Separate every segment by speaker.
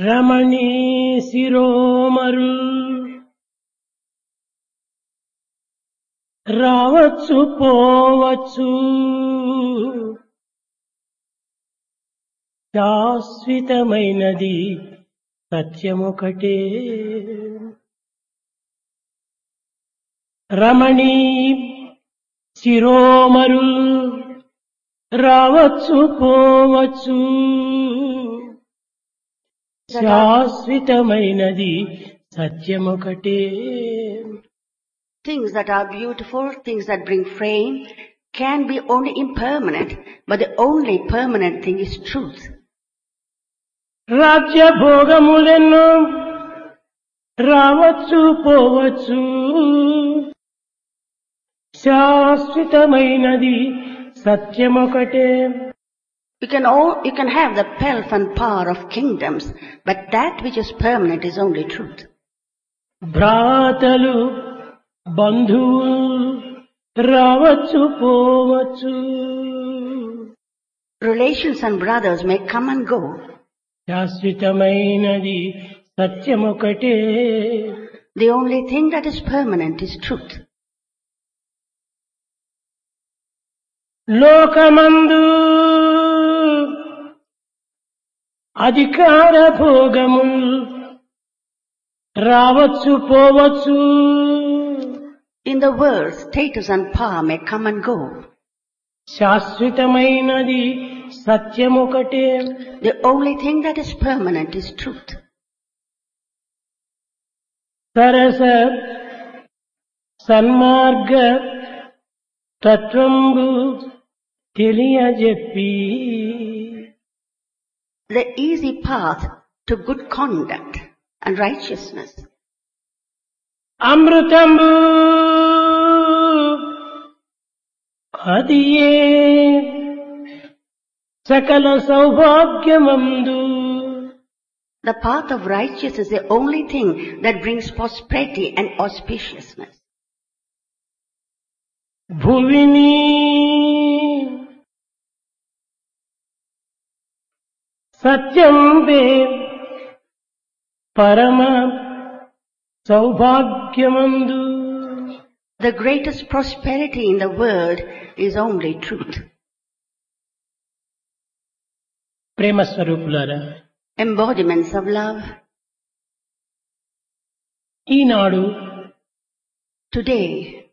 Speaker 1: రమణీ శిరోమరుల్ రావచ్చు పోవచ్చు శాశ్వతమైనది సత్యమొకటే. రమణీ శిరోమరుల్ రావచ్చు పోవచ్చు శాశ్వతమైనది సత్యమొకటే.
Speaker 2: Things that are beautiful, things that bring fame, can be only impermanent, but the only permanent thing is truth.
Speaker 1: రాజ్య భోగములెన్నో రావచ్చు పోవచ్చు శాశ్వతమైనది సత్యమొకటే.
Speaker 2: You can have the pelf and power of kingdoms, but that which is permanent is only truth.
Speaker 1: భ్రాతలు బంధువులు రావచ్చు పోవచ్చు
Speaker 2: Relations and brothers may come and go.
Speaker 1: శాశ్వతమైనది సత్యమొకటే.
Speaker 2: The only thing that is permanent is truth.
Speaker 1: లోకమందు అధికార భోగముల్ రావచ్చు పోవచ్చు.
Speaker 2: In the world, status and power may come and go.
Speaker 1: శాశ్వతమైనది సత్యమొకటే.
Speaker 2: The only thing that is permanent is truth.
Speaker 1: Sarasa సన్మార్గ తత్వంబు తెలియజెప్పి
Speaker 2: The easy path to good conduct and righteousness.
Speaker 1: అమృతంబు అదియే సకల సౌభాగ్యమందు.
Speaker 2: The path of righteousness is the only thing that brings prosperity and auspiciousness.
Speaker 1: భువిని సత్యంబే పరమ సౌభాగ్యమందు.
Speaker 2: The greatest prosperity in the world is only truth.
Speaker 1: ప్రేమ స్వరూపులారా,
Speaker 2: Embodiments of love.
Speaker 1: Eenadu
Speaker 2: Today,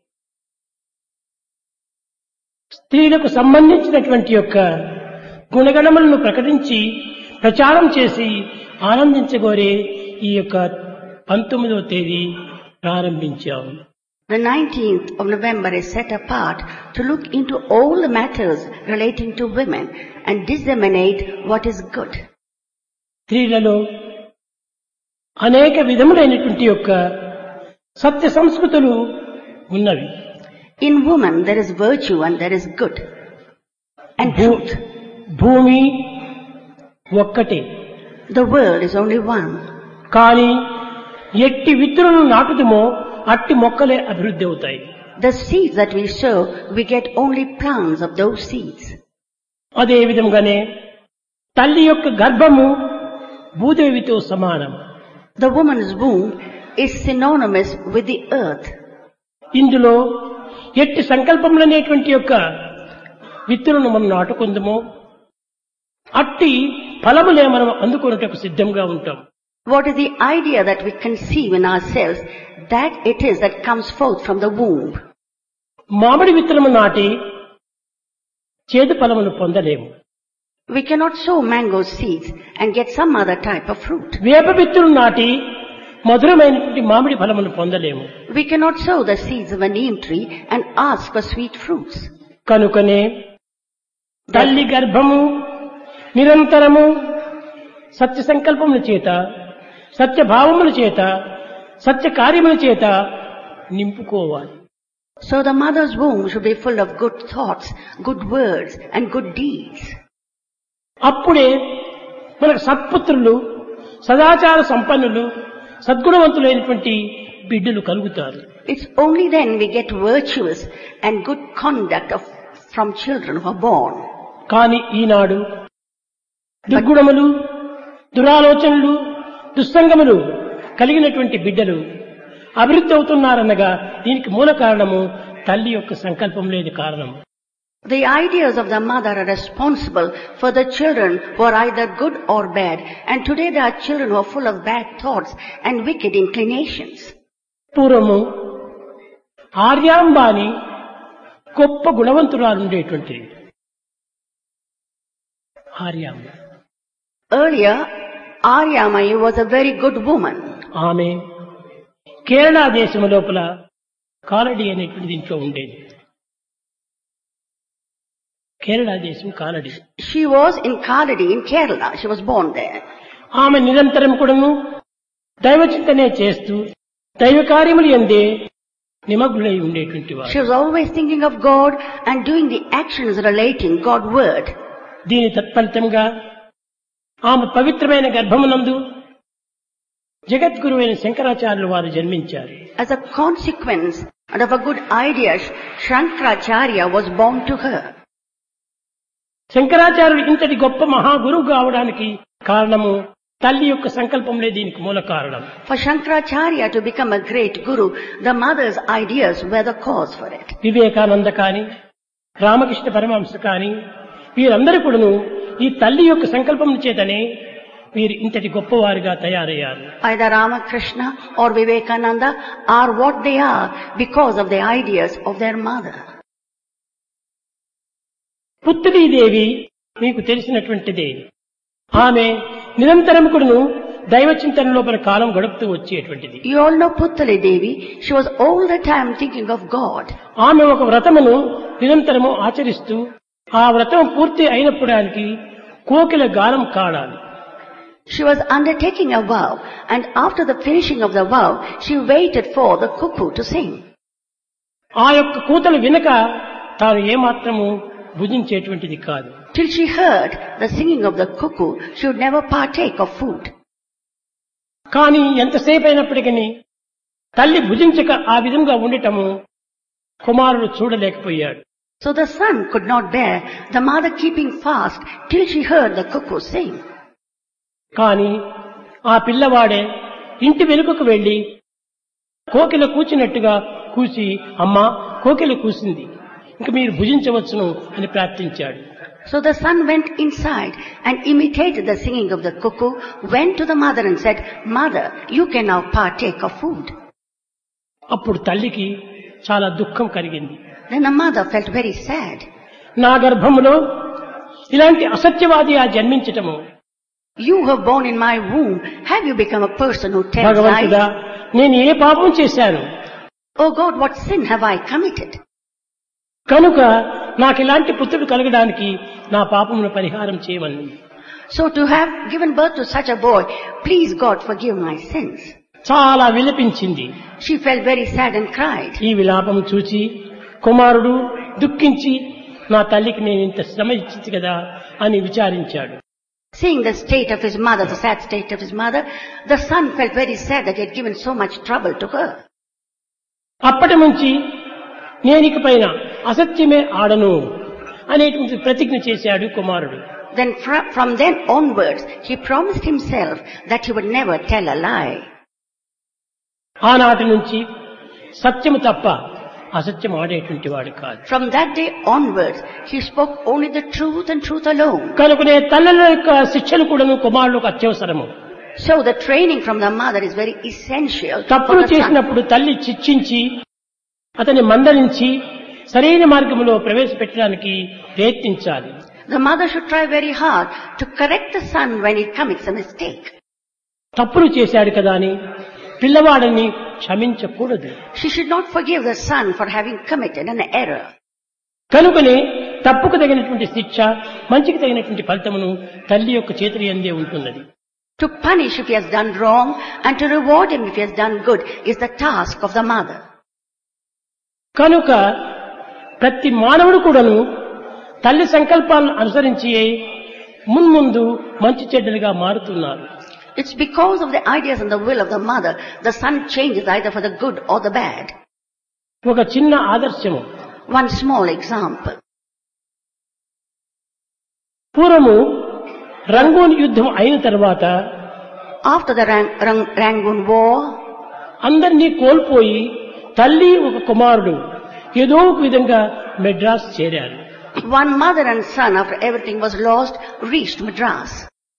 Speaker 1: స్త్రీలకు సంబంధించినటువంటి యొక్క గుణగణములను ప్రకటించి ప్రచారం చేసి ఆనందించగోరే ఈ యొక్క 19వ తేదీ ప్రారంభించాము.
Speaker 2: the 19th of November is set apart to look into all the matters relating to women and disseminate what is good.
Speaker 1: స్త్రీలలో అనేక విధములైనటువంటి యొక్క సత్య సంస్కృతులు ఉన్నవి.
Speaker 2: In woman there is virtue and there is good and truth.
Speaker 1: భూమి ఒక్కటే,
Speaker 2: The world is only one.
Speaker 1: కానీ ఎట్టి విత్తులను నాటుదుమో అట్టి మొక్కలే అభివృద్ధి అవుతాయి.
Speaker 2: The seeds that we sow, we get only plants of those seeds.
Speaker 1: అదే విధంగానే తల్లి యొక్క గర్భము భూదేవితో సమానం.
Speaker 2: The woman's womb is synonymous with the earth.
Speaker 1: ఇందులో ఎట్టి సంకల్పములనేటువంటి యొక్క విత్తులను మనం నాటుకుందామో అట్టి ఫలములే మనం అందుకొనుటకు సిద్ధంగా ఉంటాం.
Speaker 2: What is the idea that we conceive in ourselves, that it is that comes forth from the womb.
Speaker 1: మామిడి విత్తనము నాటి చేదు ఫలమును పొందలేము.
Speaker 2: We cannot sow mango seeds and get some other type of fruit.
Speaker 1: వేప విత్తులు నాటి మధురమైనటువంటి మామిడి ఫలమును పొందలేము.
Speaker 2: We cannot sow the seeds of a neem tree and ask for sweet fruits.
Speaker 1: కనుకనే తల్లి గర్భము నిరంతరము సత్య సంకల్పముల చేత, సత్య భావముల చేత, సత్య కార్యముల చేత నింపుకోవాలి.
Speaker 2: So the mother's womb should be full of good thoughts, good words and good deeds.
Speaker 1: అప్పుడే మనకు సత్పుత్రులు, సదాచార సంపన్నులు, సద్గుణవంతులైనటువంటి బిడ్డలు కలుగుతారు.
Speaker 2: It's only then we get virtuous and good conduct from children who are born.
Speaker 1: కానీ ఈనాడు దుర్గుణములు, దురాలోచనలు, దుస్సంగములు కలిగినటువంటి బిడ్డలు అభివృద్ధి అవుతున్నారనగా దీనికి మూల కారణము తల్లి యొక్క సంకల్పం లేదు కారణం.
Speaker 2: The ideas of the mother are responsible for the children who are either good or bad, and today there are children who are full of bad thoughts and wicked inclinations.
Speaker 1: పూర్వము ఆర్యాంబాని గొప్ప గుణవంతురాలు ఉండేటువంటిది. Aryamba
Speaker 2: Earlier, Aryamayi was a very good woman.
Speaker 1: ఆమె కేరళ దేశం లోపల కాలడి అనేటువంటి దీంట్లో ఉండేది. కేరళ దేశం Kalady.
Speaker 2: She was in Kaladi in Kerala. She was born there.
Speaker 1: ఆమె నిరంతరం కూడాను దైవచింతనే చేస్తూ దైవ కార్యములు యందే నిమగ్నులై ఉండేటువంటి వారు.
Speaker 2: She was always thinking of God and doing the actions relating God's word.
Speaker 1: దీని తత్ఫలితంగా ఆమె పవిత్రమైన గర్భమునందు జగద్గురువైన శంకరాచార్యులు వారు జన్మించారు.
Speaker 2: As a consequence of a good idea, Shankaracharya was born to her.
Speaker 1: శంకరాచార్యుడు ఇంతటి గొప్ప మహాగురువు కావడానికి కారణము తల్లి యొక్క సంకల్పంలే దీనికి మూల కారణం.
Speaker 2: For Shankaracharya to become a great guru, the mother's ideas were the cause for it.
Speaker 1: Vivekananda కాని రామకృష్ణ పరమహంస కాని వీరందరూ కూడాను ఈ తల్లి యొక్క సంకల్పం చేతనే వీరు ఇంతటి గొప్పవారిగా తయారయ్యారు.
Speaker 2: Either Ramakrishna or Vivekananda are what they are because of the ideas of their mother.
Speaker 1: పుత్రీదేవి మీకు తెలిసినటువంటిదే. ఆమె నిరంతరం కూడాను దైవ చింతన లోపల కాలం గడుపుతూ వచ్చేటువంటిది.
Speaker 2: You all know Puttali Devi. She was all the time thinking of God.
Speaker 1: ఆమె ఒక వ్రతమును నిరంతరము ఆచరిస్తూ ఆ వ్రతం పూర్తి అయినప్పటికీ కోకిల గానం కాడాలి.
Speaker 2: She was undertaking a vow, and after the finishing of the vow, she waited for the cuckoo to sing.
Speaker 1: ఆ యొక్క కూతలు వినక తాను ఏమాత్రము భుజించేటువంటిది కాదు.
Speaker 2: Till she heard the singing of the cuckoo, she would never partake of food.
Speaker 1: కానీ ఎంతసేపు అయినప్పటికీ తల్లి భుజించక ఆ విధంగా ఉండటము కుమారుడు చూడలేకపోయాడు.
Speaker 2: So the son could not bear the mother keeping fast till she heard the cuckoo sing.
Speaker 1: కానీ ఆ పిల్లవాడే ఇంటి వెనుకకు వెళ్లి కోకిల కూచినట్టుగా కూసి, అమ్మా కోకిల కూసింది, ఇంక మీరు భుజించవచ్చును అని ప్రార్థించాడు.
Speaker 2: So the son went inside and imitated the singing of the cuckoo, went to the mother and said, "Mother, you can now partake of food."
Speaker 1: అప్పుడు తల్లికి చాలా దుఃఖం కలిగింది.
Speaker 2: Then the mother felt very sad.
Speaker 1: నా గర్భములో ఇలాంటి అసత్యవాది ఆ జన్మించటము,
Speaker 2: You were born in my womb. Have you become a person who tells
Speaker 1: భగవంతుడా,
Speaker 2: lies?
Speaker 1: నేను ఏ పాపం చేశాను?
Speaker 2: Oh God, what sin have I committed?
Speaker 1: కనుక నాకు ఇలాంటి పుత్రుడు కలగడానికి నా పాపమును పరిహారం చేయమని.
Speaker 2: So to have given birth to such a boy, please God forgive my sins.
Speaker 1: చాలా విలపించింది.
Speaker 2: She felt very sad and cried.
Speaker 1: ఈ విలాపం చూచి కుమారుడు దుఃఖించి, నా తల్లికి నేను ఇంత శ్రమ ఇచ్చింది కదా అని విచారించాడు.
Speaker 2: Seeing the state of his mother, the sad state of his mother, the son felt very sad that he had given so much trouble to her.
Speaker 1: అప్పటి నుంచి నేనిక పైన అసత్యమే ఆడను అనేటువంటి ప్రతిజ్ఞ చేశాడు కుమారుడు.
Speaker 2: Then from then onwards, he promised himself that he would never tell a lie.
Speaker 1: ఆనాటి నుంచి సత్యము తప్ప అసత్యం ఆడేటువంటి వాడు కాదు.
Speaker 2: From that day onwards, he spoke only the truth and truth alone.
Speaker 1: కనుకనే తల్లుల యొక్క శిక్షలు కూడాను కుమారులకు అత్యవసరము.
Speaker 2: So the training from the mother is very essential for
Speaker 1: తప్పులు
Speaker 2: the son.
Speaker 1: చేసినప్పుడు తల్లి శిక్షించి అతన్ని మందలించి సరైన మార్గంలో ప్రవేశపెట్టడానికి ప్రయత్నించాలి.
Speaker 2: The mother should try very hard to correct the son when he commits a mistake.
Speaker 1: తప్పులు చేశాడు కదా అని పిల్లవాడిని క్షమించకూడదు.
Speaker 2: She should not forgive the son for having committed an error.
Speaker 1: కనుకనే తప్పుకు తగినటువంటి శిక్ష, మంచికి తగినటువంటి ఫలితమును తల్లి యొక్క చేతుల యందే ఉంటున్నది.
Speaker 2: To punish if he has done wrong and to reward him if he has done good is the task of the mother.
Speaker 1: కనుక ప్రతి మానవుడు కూడాను తల్లి సంకల్పాలను అనుసరించి మున్ముందు మంచి చెడ్డలుగా మారుతున్నారు.
Speaker 2: It's because of the ideas and the will of the mother, the son changes either for the good or the bad.
Speaker 1: ఒక చిన్న ఆదర్శము.
Speaker 2: One small example.
Speaker 1: పూర్వము రంగూన్ యుద్ధం అయిన తర్వాత
Speaker 2: After the Rangoon War,
Speaker 1: అందరినీ కోల్పోయి తల్లి ఒక కుమారుడు ఏదో ఒక విధంగా మెడ్రాస్ చేరారు.
Speaker 2: one mother and son, after everything was lost, reached Madras.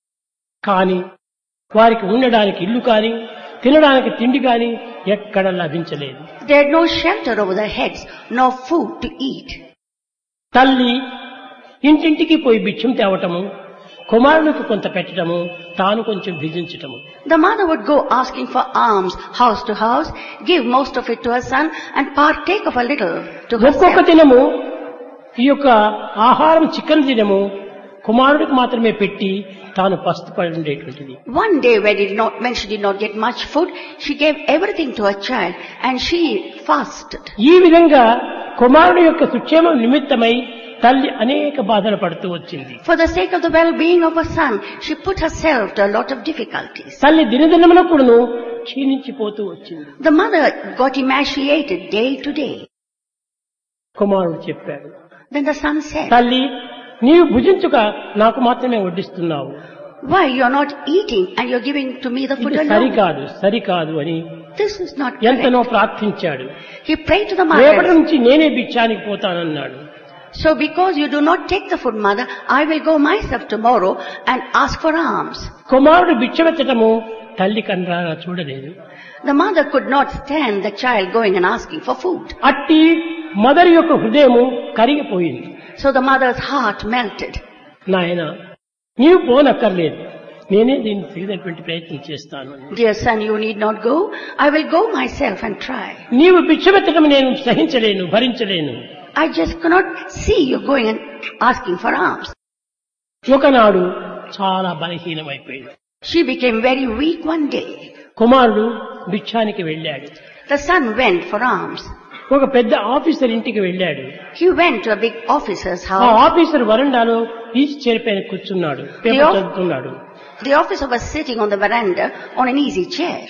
Speaker 1: కానీ వారికి ఉండడానికి ఇల్లు కానీ తినడానికి తిండి కానీ ఎక్కడ లభించలేదు.
Speaker 2: They had no shelter over their heads, no food to eat.
Speaker 1: తల్లి ఇంటింటికి పోయి భిక్షం తేవటము, కుమారునికి కొంత పెట్టడము, తాను కొంచెం భుజించటము.
Speaker 2: The mother would go asking for alms house to house, give most of it to her son and partake of a little to
Speaker 1: ఒక్కొక్క
Speaker 2: herself.
Speaker 1: దినము ఈ యొక్క ఆహారం చికెన్ దినము కుమారుడికి మాత్రమే పెట్టి తాను పస్తుపడి ఉండేటువంటిది.
Speaker 2: One day when she did not get much food, she gave everything to her child and she fasted.
Speaker 1: ఈ విధంగా కుమారుడి యొక్క సుక్షేమం నిమిత్తమై తల్లి అనేక బాధలు పడుతూ వచ్చింది.
Speaker 2: For the sake of the well-being of her son, she put herself to a lot of difficulties.
Speaker 1: తల్లి దినదినమునకుడును క్షీణించిపోతూ వచ్చింది.
Speaker 2: The mother got emaciated day to day.
Speaker 1: కుమారుడు చెప్పాడు,
Speaker 2: Then the son said,
Speaker 1: తల్లి నీవు భుజించుక నాకు మాత్రమే వడ్డిస్తున్నావు,
Speaker 2: why you are not eating and you are giving to me the food
Speaker 1: ఇది
Speaker 2: alone?
Speaker 1: సరికాదు అని
Speaker 2: This is not correct.
Speaker 1: ఎంతనో ప్రార్థించాడు.
Speaker 2: He prayed to the
Speaker 1: రేపటి
Speaker 2: mother.
Speaker 1: నుంచి నేనే భిక్షానికి పోతానన్నాడు.
Speaker 2: So because you do not take the food, mother, I will go myself tomorrow and ask for alms.
Speaker 1: కుమారుడు భిక్షమెత్తటము తల్లి కన్రారా చూడలేదు.
Speaker 2: The mother could not stand the child going and asking for food.
Speaker 1: అట్టి mother యొక్క హృదయము కరిగిపోయింది.
Speaker 2: So the mother's heart melted.
Speaker 1: నాయన నీవు పోనక్కర్లేదు, నేనే దీన్ని తగినటువంటి ప్రయత్నం చేస్తాను.
Speaker 2: Dear son, you need not go. I will go myself and try.
Speaker 1: నీవు భిక్షమెత్తటం నేను సహించలేను, భరించలేను.
Speaker 2: I just cannot see you going and asking for alms.
Speaker 1: ఒకనాడు చాలా బలహీనమైపోయింది.
Speaker 2: She became very weak one day.
Speaker 1: కుమారుడు భిక్షానికి వెళ్ళాడు.
Speaker 2: The son went for alms.
Speaker 1: ఒక పెద్ద officer ఇంటికి వెళ్ళాడు.
Speaker 2: He went to a big officer's
Speaker 1: ఆ
Speaker 2: house.
Speaker 1: ఆఫీసర్ వరండాలో ఈజీ చైర్ పైన కూర్చున్నాడు, పేపర్ చదువుతున్నాడు.
Speaker 2: The officer was sitting on the veranda on an easy chair.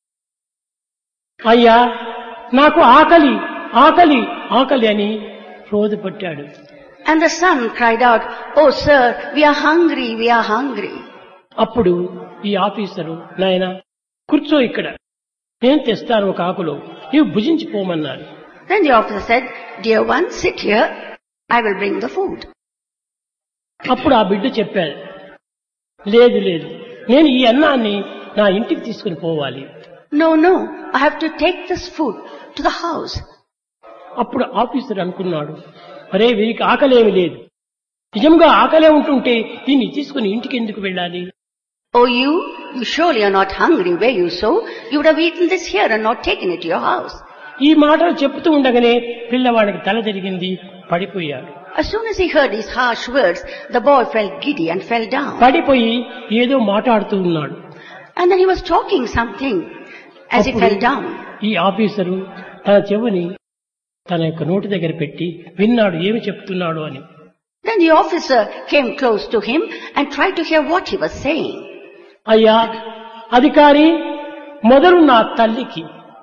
Speaker 1: అయ్యా నాకు ఆకలి ఆకలి ఆకలి అని రోజు పట్టాడు.
Speaker 2: And the son cried out, "Oh sir, we are hungry, we are hungry."
Speaker 1: అప్పుడు ఈ ఆఫీసరు, నాయనా కూర్చో ఇక్కడ, నేను తెస్తాను ఒక ఆకులో, నీవు భుజించిపోమన్నాడు.
Speaker 2: Then the officer said, "Dear one, sit here, I will bring the food."
Speaker 1: అప్పుడు ఆ బిడ్డ చెప్పాడు, లేదు లేదు, నేను ఈ అన్నాన్ని నా ఇంటికి తీసుకుని పోవాలి.
Speaker 2: No, I have to take this food to the house.
Speaker 1: అప్పుడు ఆఫీసర్ అనుకున్నాడు, అరే వీరికి ఆకలేమి లేదు, నిజంగా ఆకలే ఉంటుంటే దీన్ని తీసుకుని ఇంటికి ఎందుకు వెళ్ళాలి?
Speaker 2: Oh you surely are not hungry were you so? You would have eaten this here and not taken it to your house.
Speaker 1: ఈ మాటలు చెప్తూ ఉండగానే పిల్లవాడికి తల తిరిగింది, పడిపోయాడు.
Speaker 2: As soon as he heard these harsh words, the boy felt giddy and fell down.
Speaker 1: పడిపోయి ఏదో మాట్లాడుతూ ఉన్నాడు.
Speaker 2: And then he was talking something as he fell down.
Speaker 1: ఈ ఆఫీసరు తన చెవుని తన యొక్క నోటి దగ్గర పెట్టి విన్నాడు ఏమి చెప్తున్నాడు అని.
Speaker 2: Then the officer came close to him and tried to hear what he was saying.
Speaker 1: అయ్యా అధికారి, మొదలు నా తల్లికి,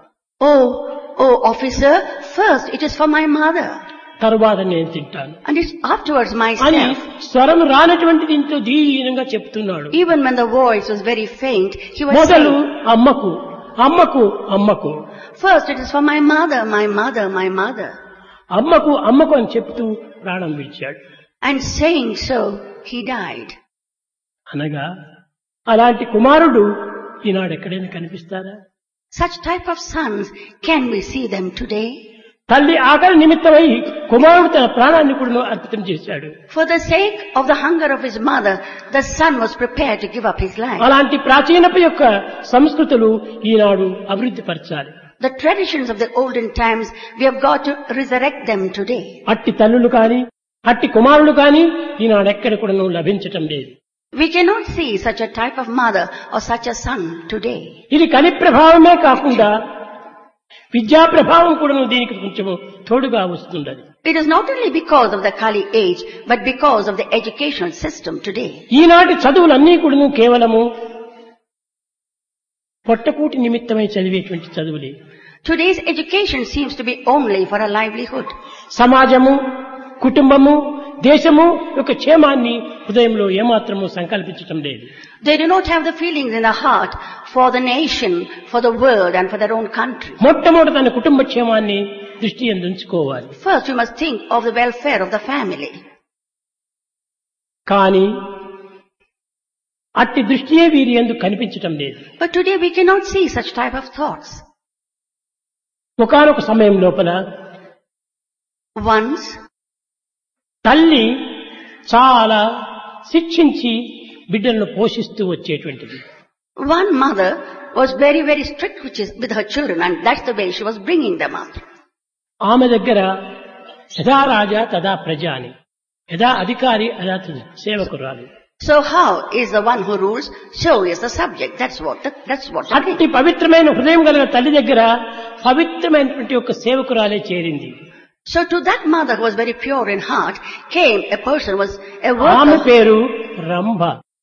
Speaker 2: Oh officer, first it is for my mother
Speaker 1: తరువాత నేను తింటాను
Speaker 2: and it's afterwards
Speaker 1: అని
Speaker 2: myself.
Speaker 1: స్వరం రానటువంటి దీంతో దీనంగా చెప్తున్నాడు.
Speaker 2: Even when the voice was very faint, he was
Speaker 1: మొదలు
Speaker 2: saying,
Speaker 1: అమ్మకు అమ్మకు అమ్మకు,
Speaker 2: first it is for my mother, my mother, my mother.
Speaker 1: అమ్మకు అమ్మకు అని చెప్తూ ప్రాణం విడిచాడు.
Speaker 2: And saying so, he died.
Speaker 1: అనగా అలాంటి కుమారుడు ఈనాడు ఎక్కడైనా కనిపిస్తారా?
Speaker 2: Such type of sons, can we see them today?
Speaker 1: తల్లి ఆకలి నిమిత్తమై కుమారుడు తన ప్రాణాన్ని కూడా అర్పితం చేశాడు.
Speaker 2: For the sake of the hunger of his mother, the son was prepared to give up his life.
Speaker 1: అలాంటి ప్రాచీనపు యొక్క సంస్కృతులు ఈనాడు అభివృద్ధి పరచాలి.
Speaker 2: The traditions of the olden times, we have got to resurrect them today.
Speaker 1: అట్టి తల్లులు కాని అట్టి కుమారులు కాని ఈనాడు ఎక్కడ కూడా లభించటం లేదు.
Speaker 2: We cannot see such a type of mother or such a son today.
Speaker 1: ఇది కలి ప్రభావమే కాకుండా విద్యా ప్రభావం కూడా దీనికి కొంచెం తోడుగా వస్తున్నది.
Speaker 2: It is not only because of the Kali age, but because of the educational system today.
Speaker 1: ఈనాటి చదువులన్నీ కూడా కేవలము పొట్టకూటి నిమిత్తమై చదివేటువంటి చదువులే.
Speaker 2: Today's education seems to be only for a livelihood.
Speaker 1: సమాజము, కుటుంబము, దేశము యొక్క క్షేమాన్ని హృదయంలో ఏమాత్రము సంకల్పించటం లేదు.
Speaker 2: They do not have the feelings in the heart for the nation, for the world and for their own country.
Speaker 1: మొట్టమొదట తన కుటుంబ క్షేమాన్ని దృష్టి ఉంచుకోవాలి.
Speaker 2: First you must think of the welfare of the family.
Speaker 1: కానీ అట్టి దృష్టియే వీరి యందు కనిపించటం లేదు.
Speaker 2: But today we cannot see such type of thoughts.
Speaker 1: ఒకానొక సమయం లోపల
Speaker 2: Once,
Speaker 1: తల్లి చాలా శిక్షించి బిడ్డలను పోషిస్తూ వచ్చేటువంటిది.
Speaker 2: one mother was very, very strict with her children, and that's the way she was bringing them up.
Speaker 1: ఆమె దగ్గర యథా రాజా తదా ప్రజ అని, యథా అధికారి అదా సేవకురాలు.
Speaker 2: So how is the one who rules, so is the subject. That's what
Speaker 1: అట్టి పవిత్రమైన హృదయం కలిగిన తల్లి దగ్గర పవిత్రమైనటువంటి ఒక సేవకురాలే చేరింది.
Speaker 2: So to that mother who was very pure in heart came a person, was a
Speaker 1: ఆమె
Speaker 2: worker.
Speaker 1: పేరు Rambha.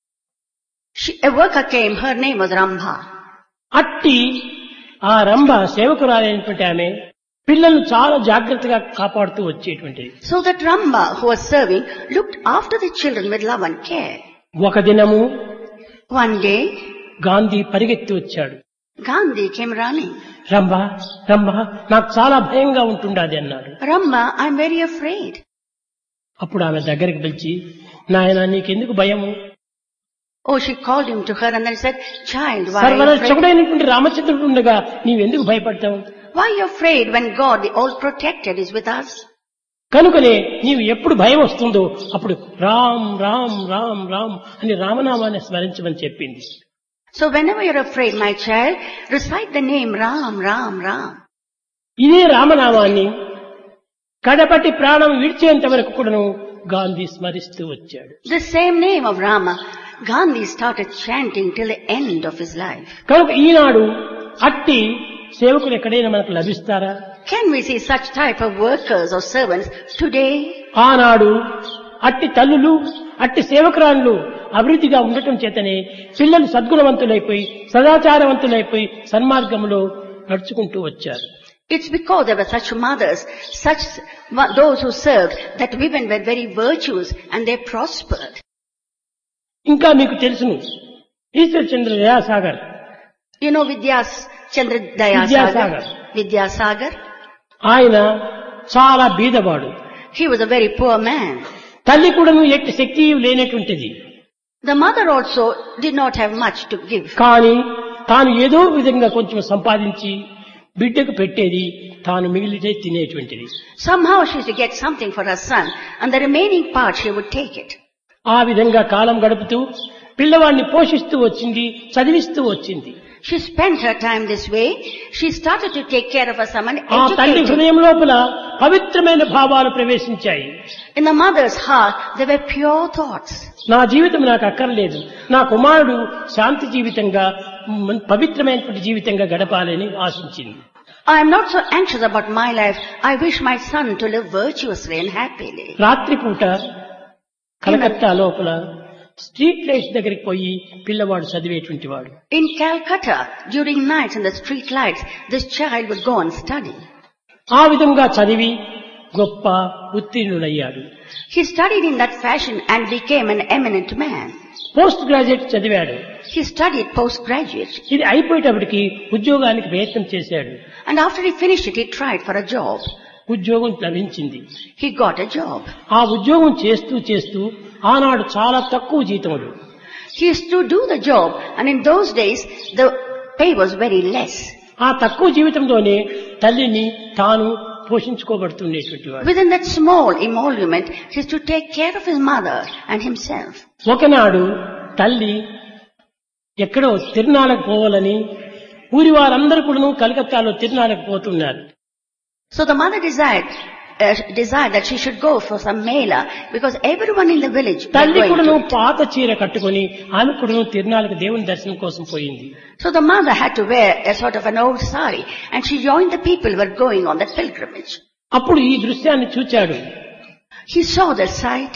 Speaker 2: A worker came, her name was Rambha.
Speaker 1: అట్టి ఆ రంభ సేవకురాలైనటువంటి ఆమె పిల్లలను చాలా జాగ్రత్తగా కాపాడుతూ వచ్చేటువంటిది.
Speaker 2: So that Rambha who was serving looked after the children with love and care.
Speaker 1: ఒక దినము
Speaker 2: One day,
Speaker 1: గాంధీ పరిగెత్తి వచ్చాడు.
Speaker 2: Gandhi came running.
Speaker 1: Rambha Rambha నాకు చాలా భయంగా ఉంటుండాది అన్నాడు.
Speaker 2: Rambha, I'm very afraid.
Speaker 1: అప్పుడు ఆమె దగ్గరికి పిలిచి, నాయనా నీకెందుకు భయము?
Speaker 2: Oh, she called him to her and then said, child, why are you afraid?
Speaker 1: సర్వరక్షకుడైనటువంటి రామచంద్రుడు ఉండగా నీవెందుకు భయపడతావు?
Speaker 2: Why are you afraid when God, the all-protected, is with us?
Speaker 1: కనుకనే నీవు ఎప్పుడు భయం వస్తుందో అప్పుడు రామ్ రామ్ రామ్ రామ్ అని రామనామాన్ని స్మరించమని చెప్పింది.
Speaker 2: So whenever you're afraid, my child, recite the name Ram, Ram, Ram.
Speaker 1: ఇదే రామనామాన్ని కడపటి ప్రాణం విడిచేంత వరకు కూడాను గాంధీ స్మరిస్తూ వచ్చాడు.
Speaker 2: The same name of Rama, Gandhi started chanting till the end of his life.
Speaker 1: కనుక ఈనాడు అట్టి సేవకులు ఎక్కడైనా మనకు లభిస్తారా?
Speaker 2: Can we see such type of workers or servants today?
Speaker 1: ఆనాడు అట్టి తల్లులు అట్టి సేవకురాళ్ళు అభివృద్ధిగా ఉండటం చేతనే పిల్లలు సద్గుణవంతులైపోయి సదాచారవంతులైపోయి సన్మార్గంలో నడుచుకుంటూ వచ్చారు.
Speaker 2: It's because there were such mothers, those who served, that women were very virtuous and they prospered.
Speaker 1: ఇంకా మీకు తెలుసును, ఈశ్వర్ చంద్ర Dayasagar.
Speaker 2: You know Chandra Vidyasagar?
Speaker 1: ఆయన చాలా బీదవాడు.
Speaker 2: He was a very poor man.
Speaker 1: తల్లి కూడాను ఎట్టి శక్తి లేనటువంటిది.
Speaker 2: The mother also did not have much to give.
Speaker 1: కానీ తాను ఏదో విధంగా కొంచెం సంపాదించి బిడ్డకు పెట్టేది, తాను మిగిలితే తినేటువంటిది.
Speaker 2: Somehow she used to get something for her son and the remaining part she would take it.
Speaker 1: ఆ విధంగా కాలం గడుపుతూ పిల్లవాడిని పోషిస్తూ వచ్చింది, చదివిస్తూ వచ్చింది.
Speaker 2: She spent her time this way. She started to take care of her son and
Speaker 1: ఆ తల్లి
Speaker 2: educate him.
Speaker 1: హృదయం లోపల పవిత్రమైన భావాలు ప్రవేశించాయి.
Speaker 2: In the mother's heart there were pure thoughts.
Speaker 1: నా జీవితం నాకు అక్కర్లేదు, నా కుమారుడు శాంతి జీవితంగా పవిత్రమైనటువంటి జీవితంగా గడపాలని ఆశించింది.
Speaker 2: I am not so anxious about my life. I wish my son to live virtuously and happily.
Speaker 1: రాత్రిపూట కలకత్తా లోపల స్ట్రీట్ లైట్స్ దగ్గరికి పోయి పిల్లవాడు చదివేటువంటి వాడు.
Speaker 2: In Calcutta, during nights in the street lights, this child would go and study.
Speaker 1: ఆ విధంగా చదివి గొప్ప ఉత్తీర్ణుడయ్యాడు.
Speaker 2: He studied in that fashion and became an eminent man.
Speaker 1: Post graduate చదివాడు.
Speaker 2: He studied postgraduate.
Speaker 1: ఇది అయిపోయేటప్పటికి ఉద్యోగానికి ప్రయత్నం చేశాడు.
Speaker 2: And after he finished it, he tried for a job.
Speaker 1: ఉద్యోగం లభించింది.
Speaker 2: He got a job.
Speaker 1: ఆ ఉద్యోగం చేస్తూ చేస్తూ ఆనాడు చాలా తక్కువ జీతములు.
Speaker 2: He used to do the job, and in those days the pay was very less.
Speaker 1: ఆ తక్కువ జీవితంలోనే తల్లిని తాను పోషించుకోబడుతుండేటువంటి వాడు.
Speaker 2: Within that small emolument, he used to take care of his mother and himself.
Speaker 1: ఒకనాడు తల్లి ఎక్కడో తిరునాళ్ళకు పోవాలని ఊరి వారందరూ కూడా కలకత్తాలో తిరునాళ్ళకు పోతున్నారు.
Speaker 2: So the mother desired that she should go for some mela because everyone in the village was
Speaker 1: తల్లి
Speaker 2: going
Speaker 1: కూడా
Speaker 2: to it.
Speaker 1: పాత చీర కట్టుకుని ఆమె కూడా తిరునాళ్ళకు దేవుని దర్శనం కోసం పోయింది.
Speaker 2: So the mother had to wear a sort of an old sari and she joined the people who were going on that pilgrimage.
Speaker 1: అప్పుడు ఈ దృశ్యాన్ని చూచాడు.
Speaker 2: He saw the sight.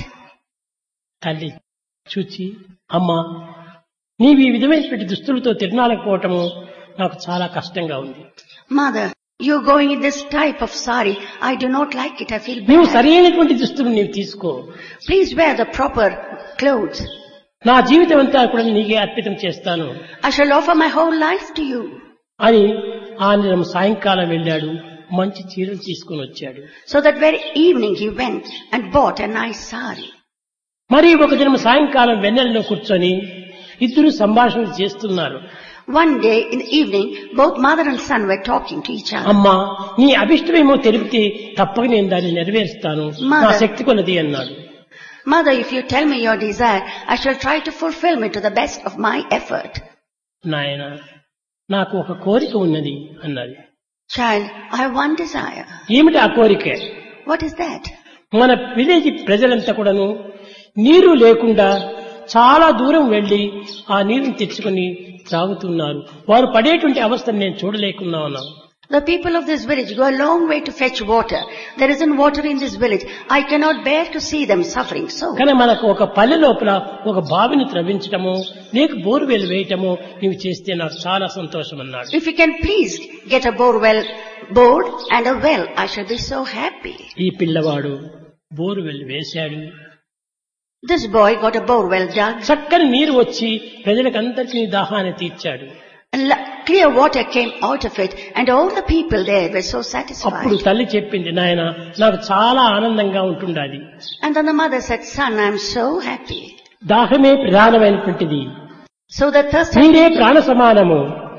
Speaker 1: తల్లి చూచి, అమ్మా నీవు ఈ విధమైనటువంటి దుస్తులతో తిరునాళ్ళకు పోవటము నాకు చాలా కష్టంగా ఉంది.
Speaker 2: Mother, You're going in this type of sari. I do not like it. I feel
Speaker 1: నీవు
Speaker 2: bad.
Speaker 1: సరైనటువంటి దుస్తులు నీవు తీసుకో.
Speaker 2: Please wear the proper clothes.
Speaker 1: నా జీవితం అంతా కూడా నీకే అర్పితం చేస్తాను
Speaker 2: I shall offer my whole life to you.
Speaker 1: అని ఆయన సాయంకాలం వెళ్ళాడు. మంచి చీరలు తీసుకుని వచ్చాడు.
Speaker 2: So that very evening he went and bought a nice sari.
Speaker 1: మరి ఒక దినం సాయంకాలం వెన్నెలలో కూర్చొని ఇద్దరు సంభాషణ చేస్తున్నారు.
Speaker 2: One day in the evening, both mother and son were talking to each other.
Speaker 1: అమ్మా, నీ అభిష్టమేమో తెలిపితే తప్పక నేను దాన్ని నెరవేరుస్తాను, నా శక్తి కొలది అన్నాడు.
Speaker 2: Mother, if you tell me your desire, I shall try to fulfill it to the best of my effort.
Speaker 1: నాయనా, నాకు ఒక కోరిక ఉన్నది అన్నది.
Speaker 2: Child, I have one desire.
Speaker 1: ఏమిటి ఆ కోరిక?
Speaker 2: What is that?
Speaker 1: మన విలేజ్ ప్రజలంతా కూడాను నీరు లేకుండా చాలా దూరం వెళ్లి ఆ నీరుని తెచ్చుకుని త్రాగుతున్నారు. వారు పడేటువంటి అవస్థను నేను చూడలేకున్నాను.
Speaker 2: The people of this village go a long way to fetch water. There isn't water in this village. I cannot bear to see them suffering so.
Speaker 1: కానీ మనకు ఒక పల్లె లోపల ఒక బావిని త్రవ్వించటము, లేక బోర్వెల్ వేయటము నీవు చేస్తే నాకు చాలా సంతోషం అన్నాడు.
Speaker 2: If you can please get a borewell bored and a well, I shall be so happy.
Speaker 1: ఈ పిల్లవాడు బోర్వెల్ వేశాడు.
Speaker 2: This boy got a borewell dug.
Speaker 1: చక్కని నీరు వచ్చి ప్రజలకందరికీ దాహాన్ని తీర్చాడు.
Speaker 2: And clear water came out of it, and all the people there were so
Speaker 1: అప్పుడు
Speaker 2: satisfied.
Speaker 1: తల్లి చెప్పింది, నాయన నాకు చాలా ఆనందంగా ఉంటుండాలి.
Speaker 2: And then the mother said, son, I am so happy.
Speaker 1: దాహమే ప్రధానమైనటువంటిది,
Speaker 2: So the
Speaker 1: నీరే ప్రాణ సమానము.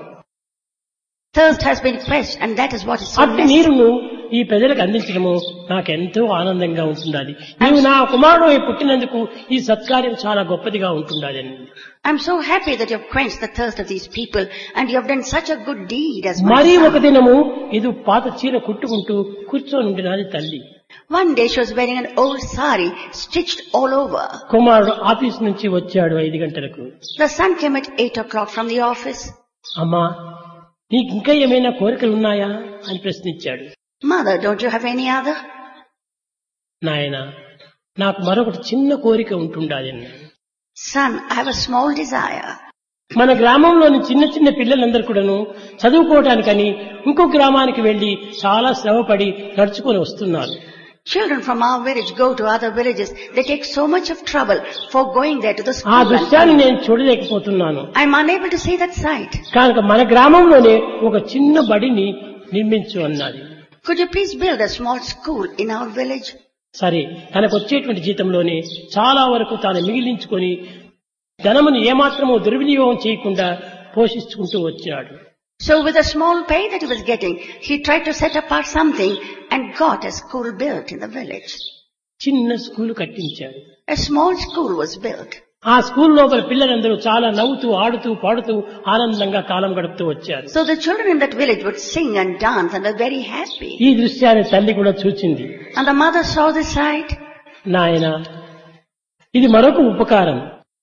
Speaker 2: thirst has been quenched, and that is what is so
Speaker 1: అట్టి
Speaker 2: necessary.
Speaker 1: నీరును ఈ ప్రజలకు అందించడము నాకెంతో ఆనందంగా ఉంటుండాలి. నీవు నా కుమారుడు పుట్టినందుకు ఈ సత్కార్యం చాలా గొప్పదిగా ఉంటుండాలి.
Speaker 2: I'm so happy that you have quenched the thirst of these people, and you have done such a good deed as my
Speaker 1: మరీ ఒక
Speaker 2: son.
Speaker 1: దినము ఇది పాత చీర కుట్టుకుంటూ కూర్చొని ఉండినది తల్లి.
Speaker 2: One day she was wearing an old sari stitched all over.
Speaker 1: కుమారుడు ఆఫీస్ నుంచి వచ్చాడు 5 గంటలకు.
Speaker 2: The son came at 8 o'clock from the office.
Speaker 1: అమ్మా, నీకు ఇంకా ఏమైనా కోరికలు ఉన్నాయా అని ప్రశ్నించాడు.
Speaker 2: Mother, don't you have any other?
Speaker 1: నాయన, నాకు మరొకటి చిన్న కోరిక ఉంటుండాలి అన్నాడు.
Speaker 2: Son, I have a small desire.
Speaker 1: మన గ్రామంలోని చిన్న చిన్న పిల్లలందరూ కూడాను చదువుకోవడానికని ఇంకో గ్రామానికి వెళ్లి చాలా శ్రమపడి నడుచుకొని వస్తున్నారు.
Speaker 2: Children from our village go to other villages. They take so much of trouble for going there to the
Speaker 1: ఆ
Speaker 2: school.
Speaker 1: దృశ్యాన్ని నేను చూడలేకపోతున్నాను.
Speaker 2: I'm unable to see that sight.
Speaker 1: కనుక మన గ్రామంలోనే ఒక చిన్న బడిని నిర్మించు అన్నది.
Speaker 2: Could you please build a small school in our village?
Speaker 1: సరే, తనకు వచ్చేటువంటి జీతంలోనే చాలా వరకు తాను మిగిలించుకొని ధనమును ఏమాత్రమూ దుర్వినియోగం చేయకుండా పోషించుకుంటూ వచ్చాడు.
Speaker 2: So with a small pay that he was getting, he tried to set apart something and got a school built in the village.
Speaker 1: చిన్న స్కూల్ కట్టించాడు.
Speaker 2: A small school was built.
Speaker 1: ఆ స్కూల్ లోపల పిల్లలందరూ చాలా నవ్వుతూ ఆడుతూ పాడుతూ ఆనందంగా కాలం గడుపుతూ వచ్చారు.
Speaker 2: So the children in that village would sing and dance and were very happy.
Speaker 1: ఈ దృశ్యాన్ని తల్లి కూడా చూచింది.
Speaker 2: And the mother saw this sight.
Speaker 1: నాయన, ఇది మరొక ఉపకారం.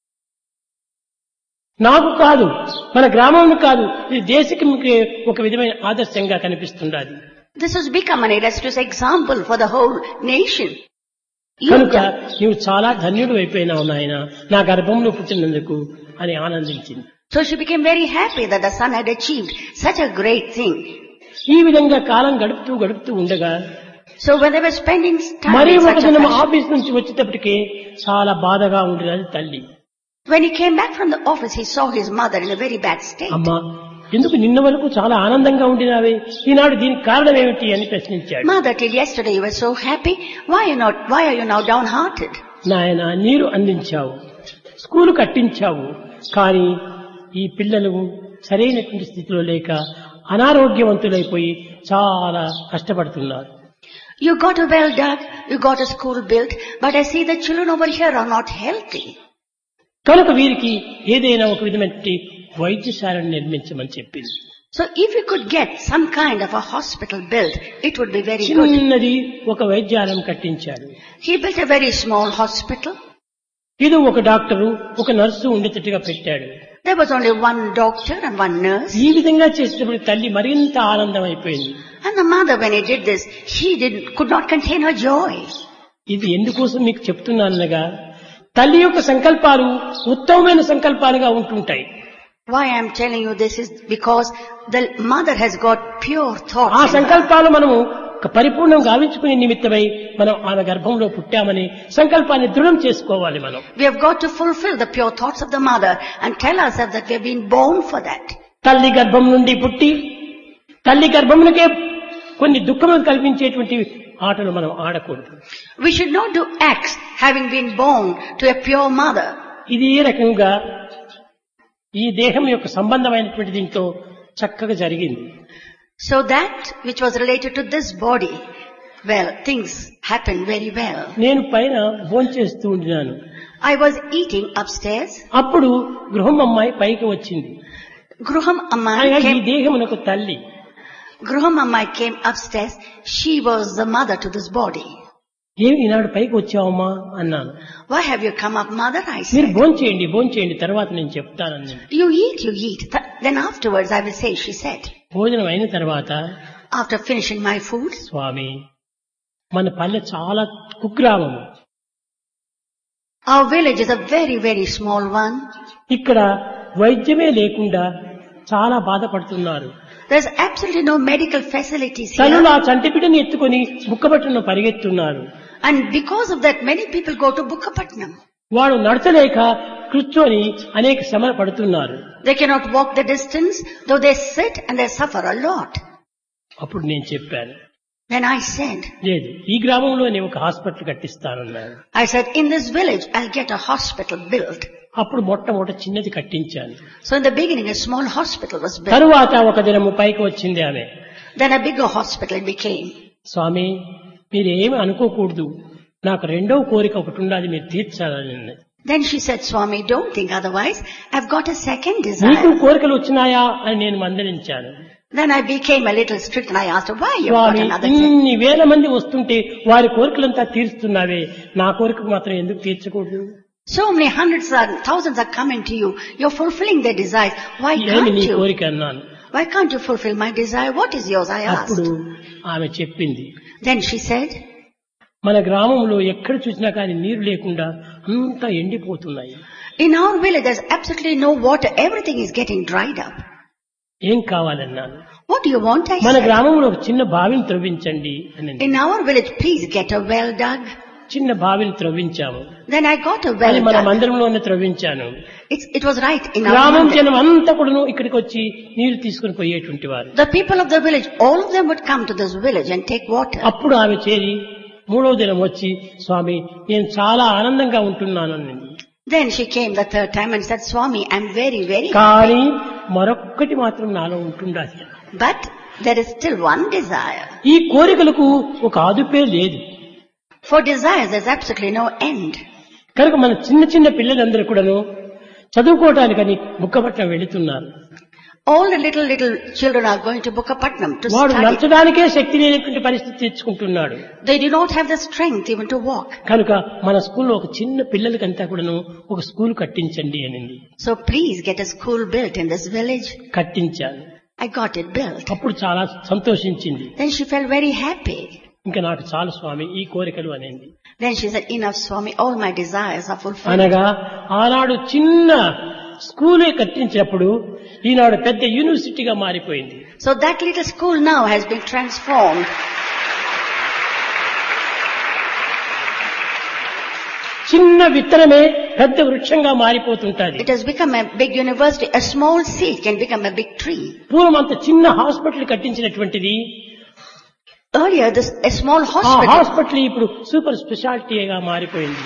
Speaker 1: నాకు కాదు, మన గ్రామంలో కాదు, ఇది దేశకి ఒక విధమైన ఆదర్శంగా కనిపిస్తుండాలి.
Speaker 2: This has become an illustrious example for the whole nation.
Speaker 1: కనుక నీవు చాలా ధన్యుడు అయిపోయినావు నాయన, నా గర్భంలో పుట్టినందుకు అని ఆనందించింది.
Speaker 2: So she became very happy that the son had achieved such a great thing.
Speaker 1: ఈ విధంగా కాలం గడుపుతూ ఉండగా
Speaker 2: So when they were spending time
Speaker 1: మరీ
Speaker 2: in
Speaker 1: ఒక
Speaker 2: such a
Speaker 1: దినం
Speaker 2: fashion,
Speaker 1: ఆఫీస్ నుంచి వచ్చేటప్పటికే చాలా బాధగా ఉండేది తల్లి.
Speaker 2: when he came back from the office, he saw his mother in a very bad state.
Speaker 1: అమ్మా, ఎందుకు నిన్న వరకు చాలా ఆనందంగా ఉండినావే, ఈనాడు దీనికి కారణం ఏమిటి అని ప్రశ్నించాడు.
Speaker 2: Mother, till yesterday you were so happy. Why are you now downhearted?
Speaker 1: నాయన, నీరు అందించావు, స్కూలు కట్టించావు, కానీ ఈ పిల్లలు సరైనటువంటి స్థితిలో లేక అనారోగ్యవంతులైపోయి చాలా కష్టపడుతున్నారు.
Speaker 2: You got a well dug, you got a school built, but I see the children over here are not healthy.
Speaker 1: కనుక వీరికి ఏదైనా ఒక విధమైన వైద్యశాలను నిర్మించమని చెప్పింది.
Speaker 2: So if you could get some kind of a hospital built, it would be very good.
Speaker 1: చిన్నది ఒక వైద్యాలయం కట్టించాడు.
Speaker 2: He built a very small hospital.
Speaker 1: ఇది ఒక డాక్టరు ఒక నర్సు ఉండేటట్టుగా పెట్టాడు.
Speaker 2: There was only one doctor and one nurse.
Speaker 1: ఈ విధంగా చేసేటప్పుడు తల్లి మరింత ఆనందం అయిపోయింది.
Speaker 2: And the mother, when he did this, could not contain her joy.
Speaker 1: ఇది ఎందుకోసం మీకు చెప్తున్నానగా, తల్లి యొక్క సంకల్పాలు ఉత్తమమైన సంకల్పాలుగా ఉంటుంటాయి.
Speaker 2: Why I am telling you this is because the mother has got pure
Speaker 1: ఆ
Speaker 2: thoughts in her.
Speaker 1: సంకల్పాలు మనము పరిపూర్ణం గావించుకునే నిమిత్తమై మనం ఆమె గర్భంలో పుట్టామని సంకల్పాన్ని దృఢం చేసుకోవాలి మనం.
Speaker 2: We have got to fulfill the pure thoughts of the mother and tell ourselves that we have been born for that.
Speaker 1: తల్లి గర్భం నుండి పుట్టి తల్లి గర్భమునకే కొన్ని దుఃఖములు కల్పించేటువంటి ఆటలు మనం ఆడకూడదు.
Speaker 2: We should not do acts having been born to a pure mother.
Speaker 1: ఇది ఈ రకంగా ఈ దేహం యొక్క సంబంధమైనటువంటి దీంతో చక్కగా జరిగింది.
Speaker 2: So that which was related to this body, well, things happened very well.
Speaker 1: నేను పైన భోంచేస్తూ ఉండినాను.
Speaker 2: I was eating upstairs.
Speaker 1: అప్పుడు గృహం అమ్మాయి పైకి వచ్చింది.
Speaker 2: Gruham Amma
Speaker 1: అనగా ఈ
Speaker 2: came,
Speaker 1: దేహమునకు తల్లి.
Speaker 2: Gruham Amma came upstairs. She was the mother to this body.
Speaker 1: ఏమి ఈనాడు పైకి వచ్చావమ్మా అన్నాను.
Speaker 2: Why have you come up, mother? I
Speaker 1: మీరు
Speaker 2: said.
Speaker 1: భోంచేయండి తర్వాత నేను చెప్తానని.
Speaker 2: You eat. Then afterwards I will say, she said.
Speaker 1: భోజనం అయిన తర్వాత
Speaker 2: After finishing my food,
Speaker 1: స్వామి మన పల్లె చాలా కుగ్రామము.
Speaker 2: our village is a very, very small one.
Speaker 1: ఇక్కడ వైద్యమే లేకుండా చాలా బాధపడుతున్నారు.
Speaker 2: There's absolutely no medical facilities
Speaker 1: తల్లులు
Speaker 2: here.
Speaker 1: ఆ చంటిపిటని ఎత్తుకొని బుక్కబట్టున పరిగెత్తున్నారు.
Speaker 2: And because of that, many people go to Bukkapatnam.
Speaker 1: వాడు నడచలేక కూర్చొని అనేక శ్రమలు పడుతున్నారు.
Speaker 2: They cannot walk the distance, though they sit and they suffer a lot.
Speaker 1: అప్పుడు నేను చెప్పాను,
Speaker 2: Then I said,
Speaker 1: లేదు ఈ గ్రామంలో నేను ఒక హాస్పిటల్ కట్టిస్తానన్నాను.
Speaker 2: I said, in this village, I'll get a hospital built.
Speaker 1: అప్పుడు మొట్టమొదటి చిన్నది కట్టించాను.
Speaker 2: So in the beginning, a small hospital was built.
Speaker 1: తరువాత ఒక దినము పైకి వచ్చింది ఆమె.
Speaker 2: Then a bigger hospital became.
Speaker 1: స్వామి మీరేమి అనుకోకూడదు, నాకు రెండవ కోరిక ఒకటి ఉండాలి, మీరు తీర్చాలని.
Speaker 2: Then she said, Swami, don't think otherwise. I've got a second
Speaker 1: నీకు
Speaker 2: desire.
Speaker 1: కోరికలు వచ్చినాయా అని నేను మందలించాను.
Speaker 2: Then I became a little strict and I asked her, why you've got
Speaker 1: Swamy
Speaker 2: another second?
Speaker 1: ఇన్ని వేల మంది వస్తుంటే వారి కోరికలంతా తీరుస్తున్నావే, నా కోరిక మాత్రం ఎందుకు తీర్చకూడదు?
Speaker 2: So many hundreds and thousands are coming to you. You're fulfilling their desires. Why
Speaker 1: ఏమి
Speaker 2: can't
Speaker 1: నీ
Speaker 2: you?
Speaker 1: కోరిక అన్నాను.
Speaker 2: Why can't you fulfill my desire? What is yours? I
Speaker 1: అప్పుడు
Speaker 2: asked.
Speaker 1: ఆమె చెప్పింది,
Speaker 2: Then she said,
Speaker 1: మన గ్రామంలో ఎక్కడ చూసినా కానీ నీరు లేకుండా అంతా ఎండిపోతున్నాయి.
Speaker 2: in our village there's absolutely no water. Everything is getting dried up.
Speaker 1: ఏం కావాలన్నాను.
Speaker 2: What do you want? I
Speaker 1: మన
Speaker 2: said.
Speaker 1: గ్రామంలో ఒక చిన్న బావిని త్రవ్వించండి అని.
Speaker 2: In our village, please get a well dug.
Speaker 1: చిన్న బావిని త్రవ్వించాము.
Speaker 2: Then I got a
Speaker 1: అది
Speaker 2: well
Speaker 1: మన
Speaker 2: dug.
Speaker 1: మందిరంలోనే త్రవ్వించాను.
Speaker 2: It was right in our
Speaker 1: గ్రామం
Speaker 2: village.
Speaker 1: జనం అంతా కూడా ఇక్కడికి వచ్చి నీరు తీసుకుని పోయేటువంటి వారు.
Speaker 2: The people of the village, all of them would come to this village and take water.
Speaker 1: అప్పుడు ఆమె చేరి మూడవ దినం వచ్చి, స్వామి నేను చాలా ఆనందంగా ఉంటున్నాను అన్నది.
Speaker 2: Then she came the third time and said, Swami, I'm very, very happy.
Speaker 1: కానీ మరొక్కటి మాత్రం నాలో ఉంటుండాలి.
Speaker 2: But there is still one desire.
Speaker 1: ఈ కోరికలకు ఒక ఆదుపే లేదు.
Speaker 2: For desires, there's absolutely no end.
Speaker 1: కనుక మన చిన్న చిన్న పిల్లలందరూ కూడాను చదువుకోవటానికని బుక్కపట్నం వెళుతున్నారు.
Speaker 2: All the little children are going to Bukkapatnam to
Speaker 1: వాడు
Speaker 2: study.
Speaker 1: నడచడానికే శక్తి లేనటువంటి పరిస్థితి తెచ్చుకుంటున్నాడు.
Speaker 2: They do not have the strength even to walk.
Speaker 1: కనుక మన స్కూల్లో ఒక చిన్న పిల్లలకంతా కూడాను ఒక స్కూల్ కట్టించండి అనింది.
Speaker 2: So please get a school built in this village.
Speaker 1: కట్టించాను.
Speaker 2: I got it built.
Speaker 1: అప్పుడు చాలా సంతోషించింది.
Speaker 2: Then she felt very happy.
Speaker 1: ఇంకా నాకు చాలు స్వామి ఈ కోరికలు అనేది.
Speaker 2: Then she said, enough Swami, all my desires are fulfilled.
Speaker 1: అనగా ఆనాడు చిన్న స్కూలే కట్టించినప్పుడు ఈనాడు పెద్ద యూనివర్సిటీగా మారిపోయింది.
Speaker 2: So that little school now has been transformed.
Speaker 1: చిన్న విత్తనమే పెద్ద వృక్షంగా మారిపోతుంటది.
Speaker 2: It has become a big university. A small seed can become a big tree.
Speaker 1: పూర్వం అంత చిన్న హాస్పిటల్ కట్టించినటువంటిది
Speaker 2: Earlier, a small
Speaker 1: ఆ
Speaker 2: hospital.
Speaker 1: హాస్పిటల్ ఇప్పుడు సూపర్ స్పెషాలిటీగా మారిపోయింది.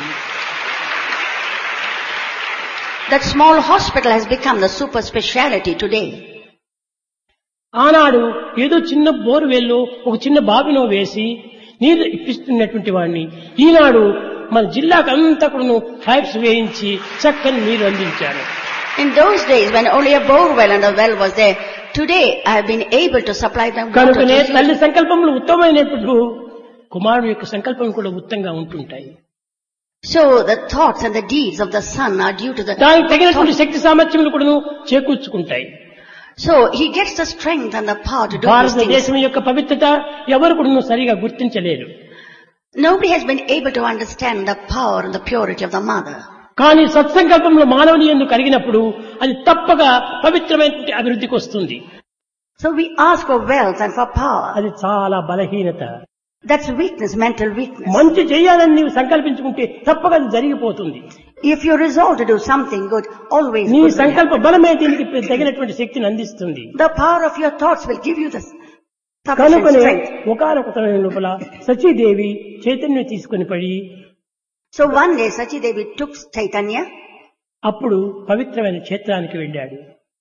Speaker 2: That small hospital has become the super speciality today.
Speaker 1: ఆనాడు ఏదో చిన్న బోర్వెల్లో ఒక చిన్న బావిలో వేసి నీరు ఇప్పిస్తున్నటువంటి వాడిని ఈనాడు మన జిల్లాకు అంతా కూడా పైప్స్ వేయించి చక్కని నీరు అందించాడు.
Speaker 2: In those days, when only a borewell and a well was there, today I have been able to supply them water.
Speaker 1: కనుకనే
Speaker 2: to
Speaker 1: తల్లి సంకల్పములు ఉత్తమమైనప్పుడు కుమారుడు యొక్క సంకల్పం కూడా ఉత్తంగా ఉంటుంటాయి.
Speaker 2: So the thoughts and the deeds of the son are due to the
Speaker 1: దానికి తగినటువంటి శక్తి సామర్థ్యములు కూడా చేకూర్చుకుంటాయి.
Speaker 2: So he gets the strength and the power to do these things.
Speaker 1: భారతదేశం యొక్క పవిత్రత ఎవరు కూడా సరిగా గుర్తించలేరు.
Speaker 2: Nobody has been able to understand the power and the purity of the mother.
Speaker 1: కానీ సత్సంకల్పంలో మానవుని యందు కలిగినప్పుడు అది తప్పక పవిత్రమైనటువంటి అభివృద్ధికి వస్తుంది.
Speaker 2: So we ask for wealth and for power.
Speaker 1: అది చాలా బలహీనత.
Speaker 2: That's weakness, mental weakness.
Speaker 1: మంచి చేయాలని నీవు సంకల్పించుకుంటే తప్పక అది జరిగిపోతుంది.
Speaker 2: If you resolve to do something good, always
Speaker 1: నీ
Speaker 2: good will
Speaker 1: సంకల్ప
Speaker 2: happen.
Speaker 1: బలమే దీనికి తగినటువంటి శక్తిని అందిస్తుంది.
Speaker 2: The power of your thoughts will give you the sufficient
Speaker 1: కనుకనే
Speaker 2: strength.
Speaker 1: ఒకానొక సమయం లోపల సచీదేవి చైతన్యం తీసుకుని పడి
Speaker 2: So one day Sachi Devi took Chaitanya.
Speaker 1: అప్పుడు పవిత్రమైన క్షేత్రానికి వెళ్ళాడు.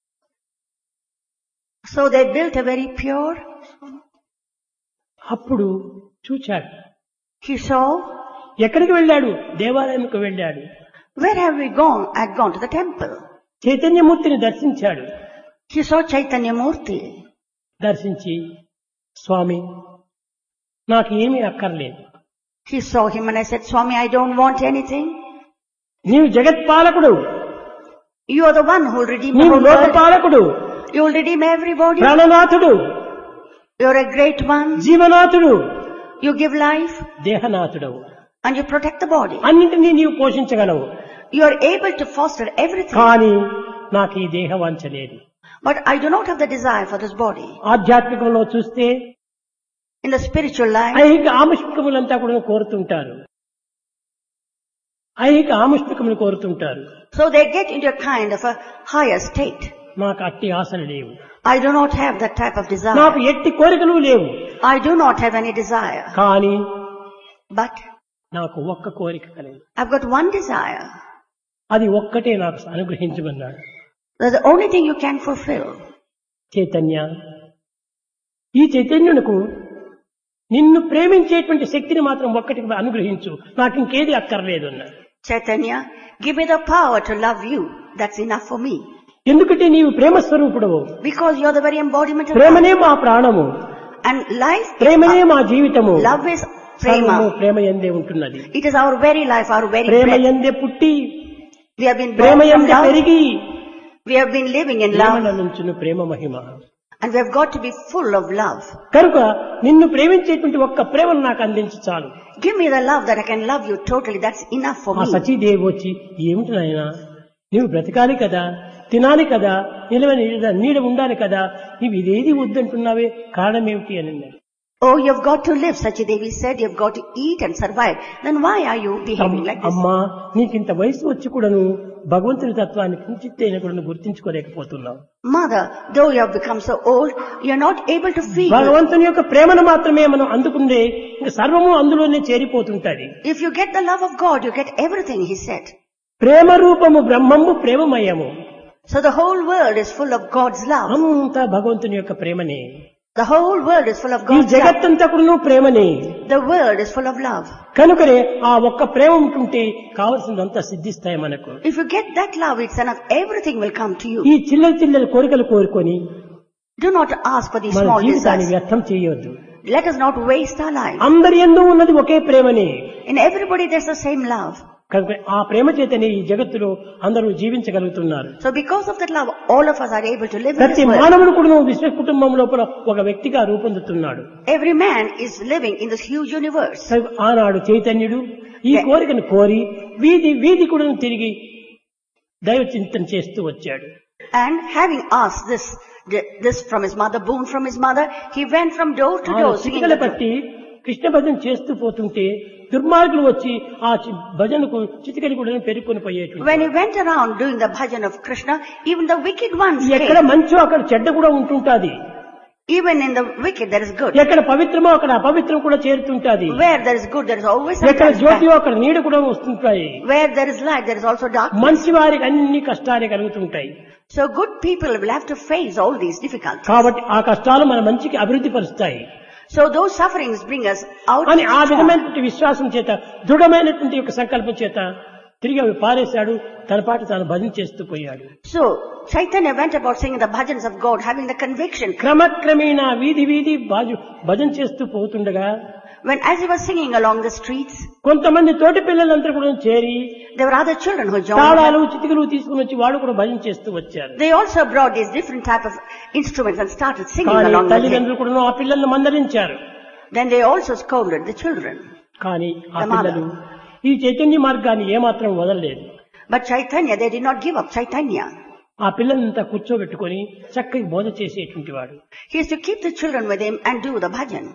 Speaker 2: So they built a very pure.
Speaker 1: అప్పుడు చూచాడు.
Speaker 2: He saw.
Speaker 1: ఎక్కడికి వెళ్ళాడు? దేవాలయంకు వెళ్ళాడు.
Speaker 2: Where have we gone? I had gone to the temple.
Speaker 1: చైతన్యమూర్తిని దర్శించాడు.
Speaker 2: He saw Chaitanya Murti.
Speaker 1: దర్శించి స్వామి నాకు ఏమీ అక్కర్లేదు.
Speaker 2: He saw him and I said, Swami, I don't want anything.
Speaker 1: నీవు జగత్పాలకుడు.
Speaker 2: You are the one who will redeem the
Speaker 1: నీవు
Speaker 2: whole world.
Speaker 1: లోకపాలకుడు.
Speaker 2: You will redeem everybody.
Speaker 1: ప్రాణనాథుడు.
Speaker 2: You are a great one.
Speaker 1: జీవనాథుడు.
Speaker 2: You give life
Speaker 1: దేహనాథుడవు.
Speaker 2: and you protect the body.
Speaker 1: అన్నింటినీ నీవు పోషించగలవు.
Speaker 2: You are able to foster everything.
Speaker 1: కానీ నాకు ఈ దేహ వాంఛ లేదు.
Speaker 2: But I do not have the desire for this body.
Speaker 1: ఆధ్యాత్మికంలో చూస్తే
Speaker 2: In the spiritual life,
Speaker 1: ఐహిక ఆముష్మికములంతా కూడా కోరుతుంటారు. ఐహిక ఆముష్మికములు కోరుతుంటారు.
Speaker 2: so they get into a kind of a higher state.
Speaker 1: నాకు అట్టి ఆశలు లేవు.
Speaker 2: I do not have that type of desire.
Speaker 1: నాకు ఎట్టి కోరికలు లేవు.
Speaker 2: I do not have any desire.
Speaker 1: కానీ
Speaker 2: But
Speaker 1: నాకు ఒక్క కోరిక కలదు.
Speaker 2: I've got one desire.
Speaker 1: అది ఒక్కటే నాకు అనుగ్రహించమన్నాడు.
Speaker 2: That's the only thing you can fulfill.
Speaker 1: Chaitanya, ఈ చైతన్యునకు నిన్ను ప్రేమించేటువంటి శక్తిని మాత్రం ఒక్కటి అనుగ్రహించు, నాకు ఇంకేది అక్కర్లేదు అన్నాడు.
Speaker 2: Chaitanya, give me the power to love you. That's enough for me.
Speaker 1: ఎందుకంటే నీవు ప్రేమ స్వరూపుడవు.
Speaker 2: Because you're the very embodiment of
Speaker 1: ప్రేమనే
Speaker 2: love.
Speaker 1: మా ప్రాణము,
Speaker 2: And life,
Speaker 1: ప్రేమనే మా జీవితము.
Speaker 2: love is
Speaker 1: సర్వము
Speaker 2: prema.
Speaker 1: ప్రేమ యందే ఉంటున్నది.
Speaker 2: It is our very life, our very
Speaker 1: Prema
Speaker 2: breath.
Speaker 1: యందే పుట్టి
Speaker 2: We have been
Speaker 1: Prema
Speaker 2: born from
Speaker 1: యందే
Speaker 2: love.
Speaker 1: పెరిగి
Speaker 2: We have been living in
Speaker 1: ప్రేమల
Speaker 2: love.
Speaker 1: నుంచును Prema Mahima.
Speaker 2: And we have got to be full of love.
Speaker 1: కనుక నిన్ను ప్రేమించేటువంటి ఒక్క ప్రేమను నాకు అందించి చాలు.
Speaker 2: Give me the love that I can love you totally. That's enough for
Speaker 1: ఆ
Speaker 2: me.
Speaker 1: సచీదేవి వచ్చి ఏమిటి నాయనా, నువ్వు బ్రతకాలి కదా, తినాలి కదా, నిలవ నీడ ఉండాలి కదా, నీవు ఇదేది వద్దంటున్నావే, కారణం ఏమిటి అని అన్నాడు.
Speaker 2: Oh, you've got to live, Sachidevi said. You've got to eat and survive. Then why are you behaving like this?
Speaker 1: అమ్మా, నీకింత వయసు వచ్చి కూడాను భగవంతుని తత్వాన్ని కించిత్తైనా కూడా గుర్తించుకోలేకపోతున్నావు.
Speaker 2: Mother, though you have become so old, you're not able to feel.
Speaker 1: భగవంతుని యొక్క ప్రేమను మాత్రమే మనం అందుకుంటే ఇంకా సర్వము అందులోనే చేరిపోతుంటది.
Speaker 2: If you get the love of God, you get everything, he said.
Speaker 1: ప్రేమ రూపము బ్రహ్మము ప్రేమమయము.
Speaker 2: So the whole world is full of God's love.
Speaker 1: అంతా భగవంతుని యొక్క ప్రేమనే.
Speaker 2: The whole world is full of
Speaker 1: ఈ
Speaker 2: God's love.
Speaker 1: జగత్తంతా కూడా ప్రేమనే.
Speaker 2: The world is full of love.
Speaker 1: కనుకనే ఆ ఒక్క ప్రేమ ఉంటుంటే కావలసినంతా సిద్ధిస్తాయి మనకు.
Speaker 2: If you get that love, it's enough. Everything will come to you.
Speaker 1: ఈ చిల్లర కోరికలు కోరుకొని
Speaker 2: Do not ask for these
Speaker 1: మన
Speaker 2: small
Speaker 1: జీవితాన్ని
Speaker 2: desires.
Speaker 1: వ్యర్థం చేయవద్దు.
Speaker 2: Let us not waste our life.
Speaker 1: అందరి యందు ఉన్నది ఒకే ప్రేమనే.
Speaker 2: In everybody there's the same love.
Speaker 1: కనుక ఆ ప్రేమ చేతనే ఈ జగత్తులో అందరూ జీవించగలుగుతున్నారు.
Speaker 2: So because of that love, all of us are able to live in
Speaker 1: ప్రతి
Speaker 2: this world.
Speaker 1: మానవుడు కూడా విశ్వ కుటుంబం లోపల ఒక వ్యక్తిగా రూపొందుతున్నాడు.
Speaker 2: Every man is living in this huge universe.
Speaker 1: ఆనాడు చైతన్యుడు ఈ కోరికను కోరి వీధి కూడా తిరిగి దైవ చింతన చేస్తూ వచ్చాడు.
Speaker 2: And having asked this from his mother, boon from his mother, he went from door to door singing
Speaker 1: Chitikala
Speaker 2: the
Speaker 1: పట్టి కృష్ణ భజన చేస్తూ పోతుంటే దుర్మార్గులు వచ్చి ఆ భజనకు చిటికలు కూడా పెరుక్కొని పోయేటువంటి.
Speaker 2: When he went around doing the bhajan of Krishna, even the wicked ones
Speaker 1: ఎక్కడ
Speaker 2: came.
Speaker 1: మంచో అక్కడ చెడ్డ కూడా ఉంటుంటాది.
Speaker 2: Even in the wicked there is good.
Speaker 1: ఎక్కడ పవిత్రమో అక్కడ అపవిత్రం కూడా చేరుతుంటాది.
Speaker 2: Where there is good, there is always
Speaker 1: ఎక్కడ
Speaker 2: sometimes
Speaker 1: జ్యోతియో
Speaker 2: bad.
Speaker 1: అక్కడ నీడ కూడా వస్తుంటాయి.
Speaker 2: Where there is light, there is also darkness.
Speaker 1: మంచి వారికి అన్ని కష్టాలే కలుగుతుంటాయి.
Speaker 2: So good people will have to face all these difficulties.
Speaker 1: కాబట్టి ఆ కష్టాలు మన మంచికి అభివృద్ధి పరుస్తాయి
Speaker 2: So those sufferings bring us out.
Speaker 1: అని ఆ విధమైనటువంటి విశ్వాసం చేత దృఢమైనటువంటి యొక్క సంకల్పం చేత తిరిగి అవి పారేశాడు. తన పాటు తాను భజన చేస్తూ పోయాడు.
Speaker 2: So Chaitanya went about singing the bhajans of God, having the conviction.
Speaker 1: క్రమక్రమేణా వీధి భజన చేస్తూ పోతుండగా
Speaker 2: When as he was singing along the streets,
Speaker 1: కొంతమంది తోటి పిల్లలందరూ కూడా చేరి
Speaker 2: there were other children who joined
Speaker 1: తాళాలు
Speaker 2: them.
Speaker 1: చిటికలు తీసుకుని వచ్చి వాడు కూడా భజన చేస్తూ వచ్చారు.
Speaker 2: They also brought these different type of instruments and started singing
Speaker 1: కానీ
Speaker 2: along with him.
Speaker 1: తల్లిదండ్రులు కూడా ఆ పిల్లలను మందలించారు.
Speaker 2: Then they also scolded the children.
Speaker 1: కానీ ఆ
Speaker 2: The mother.
Speaker 1: పిల్లలు ఈ చైతన్య మార్గాన్ని ఏమాత్రం వదలలేదు.
Speaker 2: But Chaitanya, they did not give up Chaitanya.
Speaker 1: ఆ పిల్లలంతా కూర్చోబెట్టుకొని చక్కగా బోధ చేసేటువంటి వాడు.
Speaker 2: He used to keep the children with him and do the bhajan.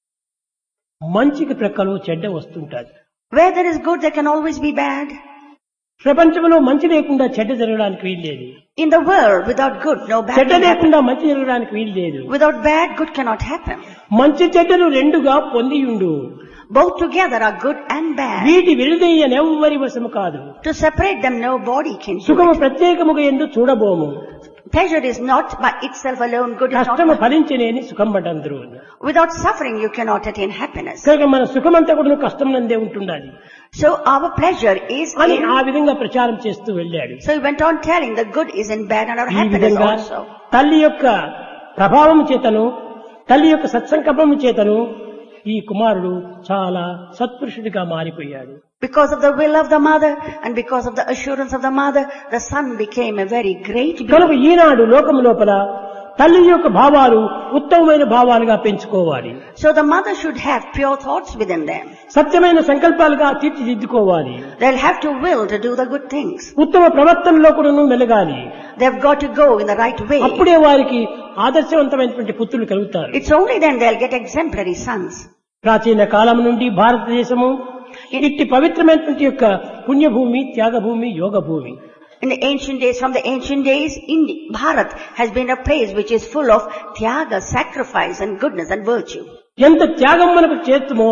Speaker 1: మంచికి ప్రక్కలో చెడ్డ వస్తుంటాది.
Speaker 2: Where there is good, there can always be bad.
Speaker 1: ప్రపంచంలో మంచి లేకుండా చెడ్డ జరగడానికి వీల్లేదు.
Speaker 2: In the world, without good, no bad
Speaker 1: చెడ్డ
Speaker 2: can happen.
Speaker 1: లేకుండా మంచి జరగడానికి వీల్లేదు.
Speaker 2: Without bad, good cannot happen.
Speaker 1: మంచి చెడ్డలు రెండుగా పొందియుండు.
Speaker 2: Both together are good and bad.
Speaker 1: వీటి విడదీయనెవ్వరి వశము కాదు.
Speaker 2: To separate them, nobody can do
Speaker 1: సుఖము
Speaker 2: it.
Speaker 1: ప్రత్యేకముగా ఎందు చూడబోము.
Speaker 2: Pleasure is not by itself alone good. Is
Speaker 1: కష్టము
Speaker 2: not.
Speaker 1: ఫలించలేని సుఖం పడందరు.
Speaker 2: Without suffering, you cannot attain happiness.
Speaker 1: కనుక మన సుఖమంతా కూడా కష్టం నందే ఉంటుండాలి
Speaker 2: So our pleasure is
Speaker 1: అని
Speaker 2: in.
Speaker 1: ఆ విధంగా ప్రచారం చేస్తూ వెళ్ళాడు.
Speaker 2: So he went on telling the good is in bad and our
Speaker 1: ఈ
Speaker 2: happiness
Speaker 1: విధంగా
Speaker 2: also.
Speaker 1: తల్లి యొక్క ప్రభావం చేతను తల్లి యొక్క సత్సంకల్పం చేతను ఈ కుమారుడు చాలా సత్పురుషుడిగా మారిపోయాడు.
Speaker 2: Because of the will of the mother and because of the assurance of the mother, the son became a very great
Speaker 1: కనుక
Speaker 2: being.
Speaker 1: ఈనాడు లోకం లోపల తల్లి యొక్క భావాలు ఉత్తమమైన భావాలుగా పెంచుకోవాలి.
Speaker 2: So the mother should have pure thoughts within them.
Speaker 1: సత్యమైన సంకల్పాలుగా తీర్చిదిద్దుకోవాలి.
Speaker 2: They'll have to will to do the good things.
Speaker 1: ఉత్తమ ప్రవర్తనలో కూడా మెలగాలి.
Speaker 2: They've got to go in the right way.
Speaker 1: అప్పుడే వారికి ఆదర్శవంతమైనటువంటి పుత్రులు కలుగుతారు.
Speaker 2: It's only then they'll get exemplary sons.
Speaker 1: ప్రాచీన కాలం నుండి భారతదేశము ఇట్టి పవిత్రమైనటువంటి యొక్క పుణ్యభూమి, త్యాగభూమి, యోగ భూమి.
Speaker 2: In the ancient days, from the ancient days, Bharat has been a place which is full of tyaga, sacrifice and goodness and virtue.
Speaker 1: ఎంత త్యాగం మనకు చేస్తుమో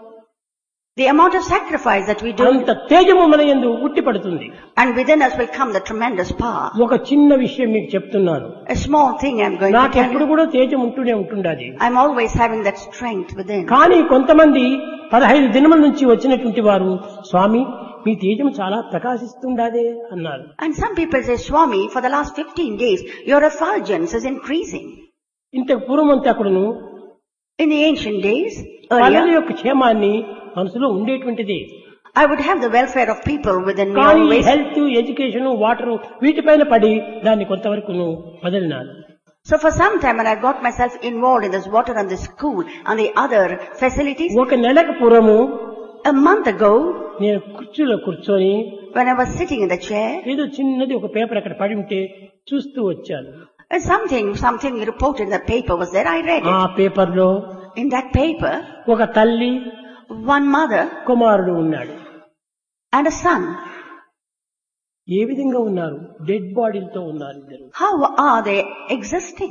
Speaker 2: The amount of sacrifice that we do,
Speaker 1: అంత తేజము మన యందు ఉట్టిపడుతుంది.
Speaker 2: and within us will come the tremendous power.
Speaker 1: ఒక చిన్న విషయం మీకు చెప్తున్నాను.
Speaker 2: A small thing I'm going to
Speaker 1: నాకు
Speaker 2: tell
Speaker 1: ఎప్పుడు
Speaker 2: you.
Speaker 1: కూడా తేజం ఉంటూనే ఉంటుండాది.
Speaker 2: I'm always having that strength within.
Speaker 1: కానీ కొంతమంది 15 దినముల నుంచి వచ్చినటువంటి వారు స్వామి మీ తేజం చాలా ప్రకాశిస్తుండాదే అన్నారు.
Speaker 2: And some people say, Swami, for the last 15 days, your effulgence is increasing.
Speaker 1: ఇంతకు పూర్వమంతా కూడాను
Speaker 2: In the ancient days,
Speaker 1: వాళ్ళ
Speaker 2: earlier,
Speaker 1: యొక్క క్షేమాన్ని మనసులో ఉండేటువంటిది.
Speaker 2: I would have the welfare of people within me
Speaker 1: కానీ
Speaker 2: always.
Speaker 1: హెల్త్, ఎడ్యుకేషన్, వాటర్ వీటిపైన పడి దాన్ని కొంతవరకు వదిలినాను.
Speaker 2: So for some time when I got myself involved in this water and this school and the other facilities,
Speaker 1: ఒక నెలకు పూర్వము
Speaker 2: a month ago,
Speaker 1: నేను కుర్చీలో కూర్చొని
Speaker 2: when I was sitting in the chair,
Speaker 1: ఏదో చిన్నది ఒక పేపర్ అక్కడ పడి ఉంటే చూస్తూ వచ్చాను.
Speaker 2: and something reported in the paper was there. I read
Speaker 1: ఆ
Speaker 2: it.
Speaker 1: పేపర్ లో
Speaker 2: In that paper,
Speaker 1: ఒక తల్లి,
Speaker 2: one mother
Speaker 1: కుమారుడు ఉన్నాడు.
Speaker 2: and a son.
Speaker 1: ఏ విధంగా ఉన్నారు? డెడ్ బాడీలతో ఉన్నారు ఇద్దరు.
Speaker 2: How are they existing?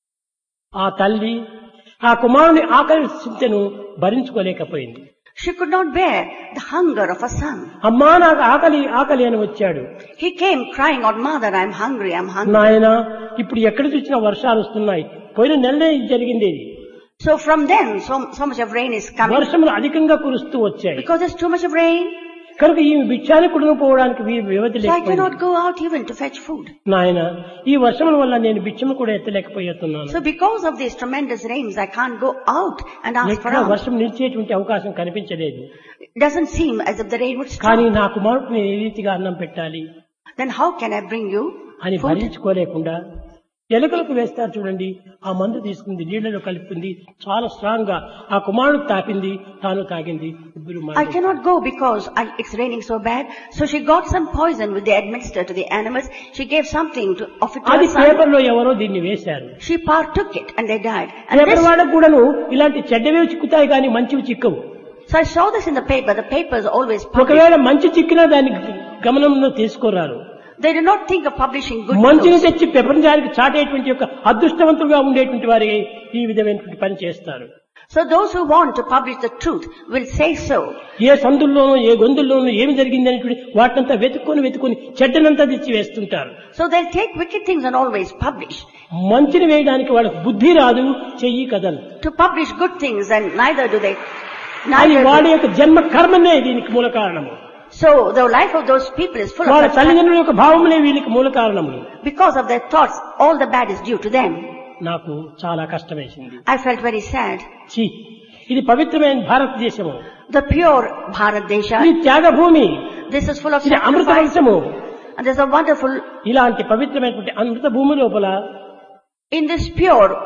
Speaker 1: ఆ తల్లి ఆ కుమారుని ఆకలి చింతను భరించుకోలేకపోయింది.
Speaker 2: She could not bear the hunger of a son.
Speaker 1: అమ్మా నాకు ఆకలి ఆకలి అని వచ్చాడు.
Speaker 2: He came crying out, Mother, I'm hungry, I'm hungry.
Speaker 1: నాయనా ఇప్పుడు ఎక్కడ చూసినా వర్షాలు వస్తున్నాయి. పోయిన నెలనే ఇది జరిగింది. ఇది
Speaker 2: So from then, so much of rain is coming.
Speaker 1: వర్షములు అధికంగా కురుస్తూ వచ్చాయి.
Speaker 2: Because there's too much of rain,
Speaker 1: కనుక ఈ భిక్షాన్ని కూడా పోవడానికి వ్యవధి
Speaker 2: so I
Speaker 1: లేకపోయింది.
Speaker 2: cannot go out even to fetch food.
Speaker 1: నాయన ఈ వర్షముల వల్ల నేను భిక్షను కూడా ఎత్తలేకపోతున్నాను.
Speaker 2: So because of these tremendous rains, I can't go out and ask for
Speaker 1: ఎక్కడ
Speaker 2: alms.
Speaker 1: వర్షం నిలిచేటువంటి అవకాశం కనిపించలేదు.
Speaker 2: It doesn't seem as if the rain would
Speaker 1: కానీ
Speaker 2: stop.
Speaker 1: నా కుమారుడికి నేను ఏ రీతిగా అన్నం పెట్టాలి
Speaker 2: Then how can I bring you
Speaker 1: అని
Speaker 2: food?
Speaker 1: భరించుకోలేకుండా ఎలుకలకు వేస్తారు చూడండి, ఆ మందు తీసుకుంది, నీళ్లలో కలుపుకుంది, చాలా స్ట్రాంగ్ గా ఆ కుమారుడు తాపింది, తాను తాగింది, ఇద్దరు
Speaker 2: I cannot go because it's raining so bad. So she got some poison which they administered to the animals. She gave something of it to
Speaker 1: అది
Speaker 2: her son.
Speaker 1: పేపర్ లో ఎవరో దీన్ని వేశారు.
Speaker 2: She partook it and they died. And
Speaker 1: paper
Speaker 2: this,
Speaker 1: వాళ్ళకు కూడాను ఇలాంటి చెడ్డవి చిక్కుతాయి కానీ మంచివి చిక్కవు.
Speaker 2: so I saw this in the paper. The papers always publish.
Speaker 1: ఒకవేళ మంచి చిక్కినా దాన్ని గమనంలో తీసుకోరారు.
Speaker 2: They do not think of publishing good
Speaker 1: మంచిని
Speaker 2: news.
Speaker 1: తెచ్చి ప్రపంచానికి చాటేటువంటి యొక్క అదృష్టవంతులుగా ఉండేటువంటి వారి ఈ విధమైనటువంటి పని చేస్తారు.
Speaker 2: So those who want to publish the truth will say so.
Speaker 1: ఏ సందుల్లోనూ ఏ గొంతుల్లోనూ ఏమి జరిగిందనేటువంటి వాటినంతా వెతుక్కొని చెడ్డనంతా తెచ్చి వేస్తుంటారు.
Speaker 2: So they'll take wicked things and always publish.
Speaker 1: మంచిని వేయడానికి వాళ్ళకు బుద్ధి రాదు, చెయ్యి కదలు.
Speaker 2: To publish good things and neither do they.
Speaker 1: అది వాడి యొక్క జన్మ కర్మనే దీనికి మూల కారణము.
Speaker 2: So the life of those people is full
Speaker 1: వాళ్ళ
Speaker 2: of such.
Speaker 1: తల్లిదండ్రుల యొక్క భావములే వీళ్ళకి మూల కారణములు.
Speaker 2: Because of their thoughts, all the bad is due to them.
Speaker 1: నాకు చాలా కష్టం వేసింది.
Speaker 2: I felt very sad.
Speaker 1: ఛీ, ఇది పవిత్రమైన భారతదేశము,
Speaker 2: The pure Bharat Desha,
Speaker 1: ఇది Thyagabhoomi,
Speaker 2: this is full of
Speaker 1: ఇది అమృత
Speaker 2: sacrifice.
Speaker 1: వంశము.
Speaker 2: And there's a wonderful,
Speaker 1: ఇలాంటి పవిత్రమైనటువంటి అమృత భూమి లోపల
Speaker 2: in this pure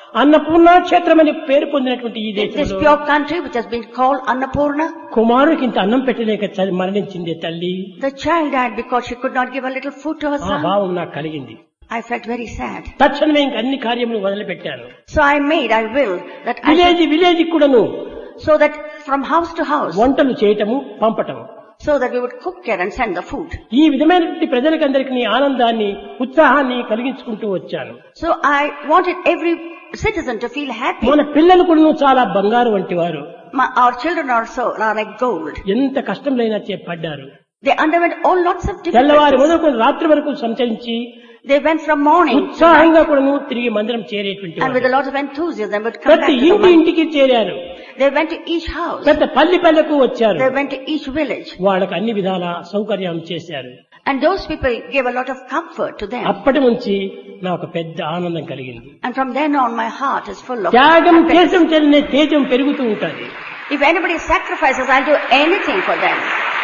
Speaker 1: అన్నపూర్ణ క్షేత్రం అని పేరు పొందినటువంటి ఈ
Speaker 2: This
Speaker 1: దేశంలో
Speaker 2: pure country which has been called Annapurna,
Speaker 1: కుమారుడికి ఇంత అన్నం పెట్టలేక మరణించింది తల్లి.
Speaker 2: the child died because she could not give a little food to her
Speaker 1: ఆ
Speaker 2: son.
Speaker 1: భావం నాకు కలిగింది.
Speaker 2: I felt very sad.
Speaker 1: తక్షణమే ఇంక అన్ని కార్యములు మొదలుపెట్టాను.
Speaker 2: So I willed that I should,
Speaker 1: village కూడాను
Speaker 2: so that from house to house,
Speaker 1: వంటలు చేయటము పంపటము.
Speaker 2: so that we would cook here and send the food.
Speaker 1: ఈ విధమైనటువంటి ప్రజలకందరికీ ఆనందాన్ని ఉత్సాహాన్ని కలిగించుకుంటూ వచ్చాను.
Speaker 2: So I wanted every citizen to feel happy.
Speaker 1: మన పిల్లలు కూడా చాలా బంగారు వంటి వారు.
Speaker 2: Our children are like gold.
Speaker 1: ఎంత కష్టంలైనా పడ్డారు.
Speaker 2: They underwent all lots of
Speaker 1: తెల్లవారి
Speaker 2: difficulties.
Speaker 1: మొదలుకొని రాత్రి వరకు సంచరించి
Speaker 2: They went from morning to
Speaker 1: ఉత్సాహంగా కూడాను తిరిగి మందిరం చేరేటువంటి
Speaker 2: and with
Speaker 1: వారు.
Speaker 2: a lot of enthusiasm would come back
Speaker 1: ప్రతి
Speaker 2: to the
Speaker 1: ఇంటి
Speaker 2: month.
Speaker 1: ఇంటికి చేరారు.
Speaker 2: They went to each house.
Speaker 1: పెద్ద పల్లెకు వచ్చారు.
Speaker 2: They went to each village.
Speaker 1: వాళ్ళకి అన్ని విధాల సౌకర్యం చేశారు.
Speaker 2: And those people gave a lot of comfort to them.
Speaker 1: అప్పటి నుంచి నాకు పెద్ద ఆనందం కలిగింది.
Speaker 2: And from then on my heart is full of
Speaker 1: త్యాగం
Speaker 2: happiness.
Speaker 1: చేసం చెల్లిన తేజం పెరుగుతూ ఉంటుంది.
Speaker 2: If anybody sacrifices, I'll do anything for them.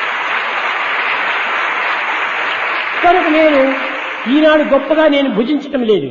Speaker 1: కనుక నేను ఈనాడు గొప్పగా నేను భుజించటం లేదు.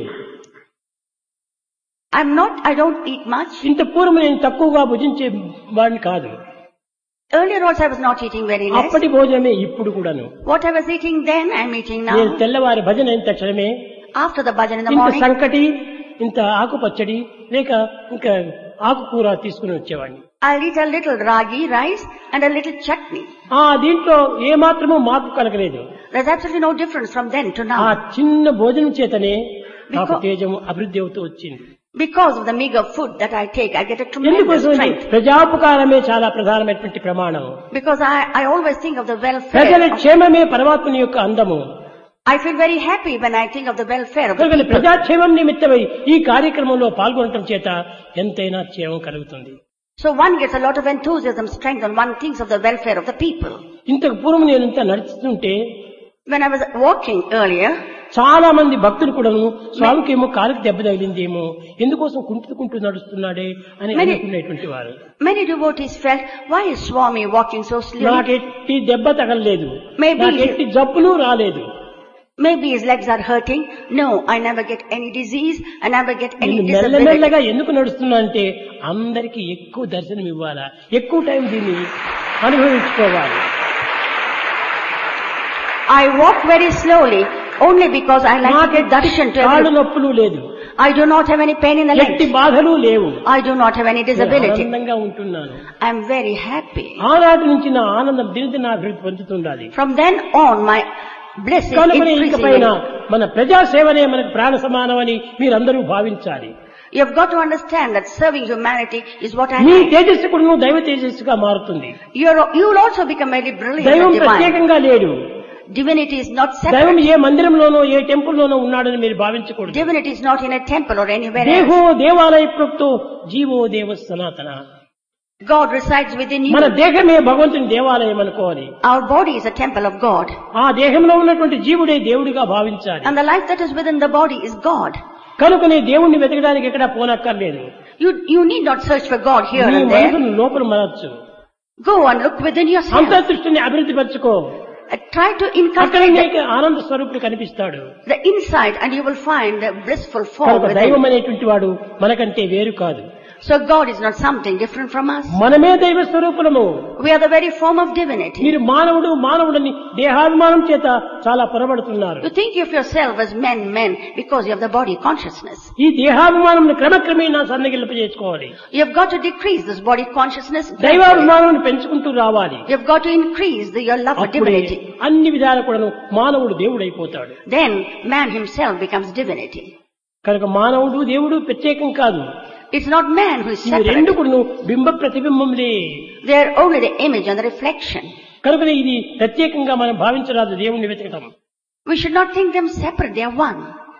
Speaker 2: I don't eat much.
Speaker 1: ఇంత పూర్వం నేను తక్కువగా భుజించే వాడిని కాదు.
Speaker 2: Earlier also I was not eating very less.
Speaker 1: అప్పటి భోజనమే ఇప్పుడు కూడాను.
Speaker 2: What I was eating then, I'm eating
Speaker 1: నేను
Speaker 2: now.
Speaker 1: తెల్లవారి భజన ఇంత క్షణమే
Speaker 2: After the bhajan in the
Speaker 1: ఇంత
Speaker 2: morning,
Speaker 1: సంకటి ఇంత ఆకు పచ్చడి లేక ఇంకా ఆకుకూర తీసుకుని వచ్చేవాడిని.
Speaker 2: I'll eat a little ragi rice and a little chutney.
Speaker 1: దీంట్లో ఏ మాత్రమూ మార్పు కలగలేదు.
Speaker 2: There's absolutely no difference from then to
Speaker 1: ఆ
Speaker 2: now.
Speaker 1: చిన్న భోజనం చేతనే నాకు
Speaker 2: Because-
Speaker 1: తేజం అభివృద్ధి అవుతూ వచ్చింది.
Speaker 2: Because of the meager food that I take, I get a tremendous
Speaker 1: ఎందుకోసం
Speaker 2: strength.
Speaker 1: ప్రజాపకారమే చాలా ప్రధానమైనటువంటి ప్రమాణం.
Speaker 2: Because I always think of the
Speaker 1: ప్రజల
Speaker 2: welfare.
Speaker 1: క్షేమమే పరమాత్మని యొక్క అందము.
Speaker 2: I feel very happy when I think of the welfare of the
Speaker 1: కనుక
Speaker 2: people.
Speaker 1: ప్రజాక్షేమం నిమిత్తమై ఈ కార్యక్రమంలో పాల్గొనడం చేత ఎంతైనా క్షేమం కలుగుతుంది.
Speaker 2: So one gets a lot of enthusiasm, strength, and one thinks of the welfare of the people.
Speaker 1: ఇంతకు పూర్వం నేను ఇంత నడుస్తుంటే
Speaker 2: When I was walking earlier,
Speaker 1: చాలా మంది భక్తులు కూడాను స్వామికేమో కాలుకి దెబ్బ తగిలిందేమో ఎందుకోసం కుంటుకుంటూ నడుస్తున్నాడే అని అనుకునేటువంటి వారు.
Speaker 2: many devotees felt, why is Swami walking so slowly?
Speaker 1: నాకెట్టి దెబ్బ తగలలేదు,
Speaker 2: Maybe-
Speaker 1: నాకెట్టి జబ్బులు రాలేదు.
Speaker 2: Maybe his legs are hurting. No, I never get any disease. I never get any
Speaker 1: నేను
Speaker 2: disability.
Speaker 1: మెల్లమెల్లగా ఎందుకు నడుస్తున్నా అంటే అందరికీ ఎక్కువ దర్శనం ఇవ్వాలా, ఎక్కువ టైం దీన్ని అనుభవించుకోవాలి.
Speaker 2: I walk very slowly only because I like to get darshan to
Speaker 1: కాళ్ళు
Speaker 2: everyone.
Speaker 1: నొప్పులు లేదు,
Speaker 2: I do not have any pain in the
Speaker 1: ఎట్టి
Speaker 2: legs.
Speaker 1: బాధలు లేవు,
Speaker 2: I do not have any
Speaker 1: నేను
Speaker 2: disability.
Speaker 1: ఆనందంగా ఉంటున్నాను.
Speaker 2: I am very happy.
Speaker 1: ఆనాటి నుంచి నా ఆనందం దినదిన అభివృద్ధి పొందుతుండాలి.
Speaker 2: From then on, my bliss is
Speaker 1: కనుక ఇకపైన
Speaker 2: increasing.
Speaker 1: మన ప్రజాసేవనే మనకు ప్రాణ సమానమని మీరందరూ భావించాలి.
Speaker 2: You have got to understand that serving humanity is what I
Speaker 1: me
Speaker 2: like.
Speaker 1: తేజస్సు కూడా దైవ తేజస్సుగా మారుతుంది.
Speaker 2: You will also become very brilliant
Speaker 1: దైవం
Speaker 2: and divine.
Speaker 1: ప్రత్యేకంగా లేడు.
Speaker 2: Divinity is not
Speaker 1: దైవం
Speaker 2: separate.
Speaker 1: ఏ మందిరంలోనో ఏ టెంపుల్లోనో ఉన్నాడని మీరు భావించకూడదు.
Speaker 2: Divinity is not in a temple or anywhere
Speaker 1: దేహో
Speaker 2: else.
Speaker 1: దేవాలయ ప్రోక్తో జీవో దేవ సనాతన.
Speaker 2: God resides within you.
Speaker 1: మన దేహమే భగవంతుని దేవాలయం అనుకోవాలి.
Speaker 2: Our body is a temple of God.
Speaker 1: ఆ దేహంలో ఉన్నటువంటి జీవుడే దేవుడిగా భావించాలి.
Speaker 2: And the life that is within the body is God.
Speaker 1: కనుకనే దేవుణ్ణి వెతకడానికి ఎక్కడా పోనక్కర్లేదు.
Speaker 2: You need not search for God here
Speaker 1: నీ
Speaker 2: and there.
Speaker 1: మనసును లోపల మరచ్చు,
Speaker 2: Go and look within yourself.
Speaker 1: అంతర్దృష్టిని అభివృద్ధి పరచుకో.
Speaker 2: Try to
Speaker 1: అక్కడ
Speaker 2: inculcate
Speaker 1: నీకు ఆనంద స్వరూపుడు కనిపిస్తాడు.
Speaker 2: the insight and you will find the blissful form
Speaker 1: కనుక దైవం
Speaker 2: within.
Speaker 1: అనేటువంటి వాడు మనకంటే వేరు కాదు.
Speaker 2: So God is not something different from us.
Speaker 1: మనమే దైవ స్వరూపులము.
Speaker 2: We are the very form of divinity.
Speaker 1: మీరు మానవుడని దేహాభిమానం చేత చాలా పొరబడుతున్నారు.
Speaker 2: You think of yourself as men because you have the body consciousness.
Speaker 1: ఈ దేహాభిమానం క్రమక్రమేణా సన్నగిల్పజేసుకోవాలి.
Speaker 2: You have got to decrease this body consciousness. gradually.
Speaker 1: దైవాభిమానం పెంచుకుంటూ రావాలి.
Speaker 2: You have got to increase your love for
Speaker 1: అప్పుడే
Speaker 2: divinity.
Speaker 1: అన్ని విధాలు కూడాను మానవుడు దేవుడైపోతాడు.
Speaker 2: Then man himself becomes divinity.
Speaker 1: కనుక మానవుడు దేవుడు ప్రత్యేకం కాదు.
Speaker 2: It's not man who is
Speaker 1: ఇవి రెండు
Speaker 2: separate.
Speaker 1: కూడాను బింబ ప్రతిబింబములే.
Speaker 2: They are only the image and the reflection.
Speaker 1: కనుక ఇది ప్రత్యేకంగా మనం భావించరాదు దేవుణ్ణి వెతకడం.
Speaker 2: We should not think them separate. They are one.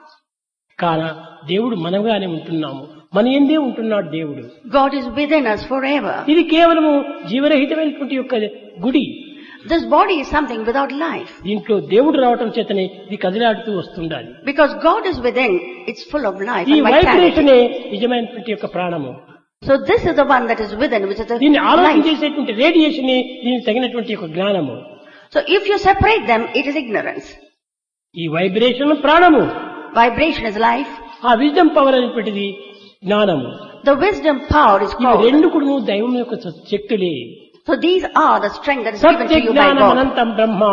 Speaker 1: కాన దేవుడు మనగానే ఉంటున్నాము, మన ఎందే ఉంటున్నాడు దేవుడు.
Speaker 2: God is within us forever.
Speaker 1: ఇది కేవలము జీవరహితమైనటువంటి యొక్క గుడి.
Speaker 2: This body is something without life.
Speaker 1: దీంట్లో దేవుడు రావటం చేతనే ఇది కదిలాడుతూ వస్తుండాలి.
Speaker 2: Because God is within, it's full of life
Speaker 1: ఈ
Speaker 2: and vitality.
Speaker 1: వైబ్రేషనే నిజమైనటువంటి యొక్క ప్రాణము.
Speaker 2: So this is the one that is within, which is the
Speaker 1: దీన్ని ఆలోచన
Speaker 2: life.
Speaker 1: చేసేటువంటి రేడియేషనే దీనికి తగినటువంటి యొక్క జ్ఞానము.
Speaker 2: So if you separate them, it is ignorance.
Speaker 1: ఈ వైబ్రేషన్ ప్రాణము,
Speaker 2: Vibration is life.
Speaker 1: ఆ విజ్డమ్ పవర్ అనేటువంటిది జ్ఞానము.
Speaker 2: The wisdom power is
Speaker 1: ఇవి
Speaker 2: called.
Speaker 1: రెండు కూడా దైవం యొక్క శక్తులే.
Speaker 2: So these are the strength that is given
Speaker 1: Satya
Speaker 2: to you by
Speaker 1: జ్ఞానం
Speaker 2: God.
Speaker 1: అనంతం బ్రహ్మ.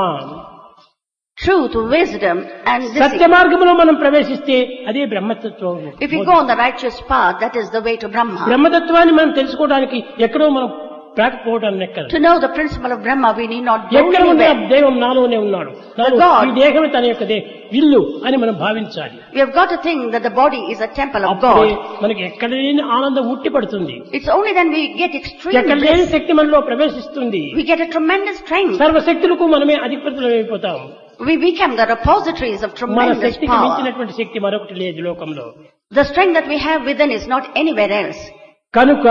Speaker 2: Truth, wisdom, and this.
Speaker 1: సత్య మార్గంలో మనం ప్రవేశిస్తే అదే బ్రహ్మతత్వం.
Speaker 2: If you go on the righteous path, that is the way to Brahma.
Speaker 1: బ్రహ్మతత్వాన్ని మనం తెలుసుకోవడానికి ఎక్కడో మనం ప్రాకపోవడం లెక్క.
Speaker 2: To know the principle of Brahma, we need not go
Speaker 1: ఎక్కడ ఉన్న
Speaker 2: anywhere.
Speaker 1: దైవం నాలోనే ఉన్నాడు,
Speaker 2: God.
Speaker 1: ఈ దేహమే తన యొక్క ఇల్లు అని మనం భావించాలి.
Speaker 2: We have got to think that the body is a temple of
Speaker 1: అప్పుడే
Speaker 2: God.
Speaker 1: మనకి ఎక్కడ లేని ఆనందం ఉట్టి పడుతుంది.
Speaker 2: It's only then we get extreme
Speaker 1: ఎక్కడ లేని
Speaker 2: bliss.
Speaker 1: శక్తి మనలో ప్రవేశిస్తుంది.
Speaker 2: We get a tremendous strength.
Speaker 1: సర్వశక్తులకు మనమే అధిపతులమైపోతాం.
Speaker 2: We become the repositories of
Speaker 1: మన
Speaker 2: tremendous
Speaker 1: శక్తికి
Speaker 2: power.
Speaker 1: మించినటువంటి శక్తి మరొకటి లేదు లోకంలో.
Speaker 2: The strength that we have within is not anywhere else.
Speaker 1: కనుక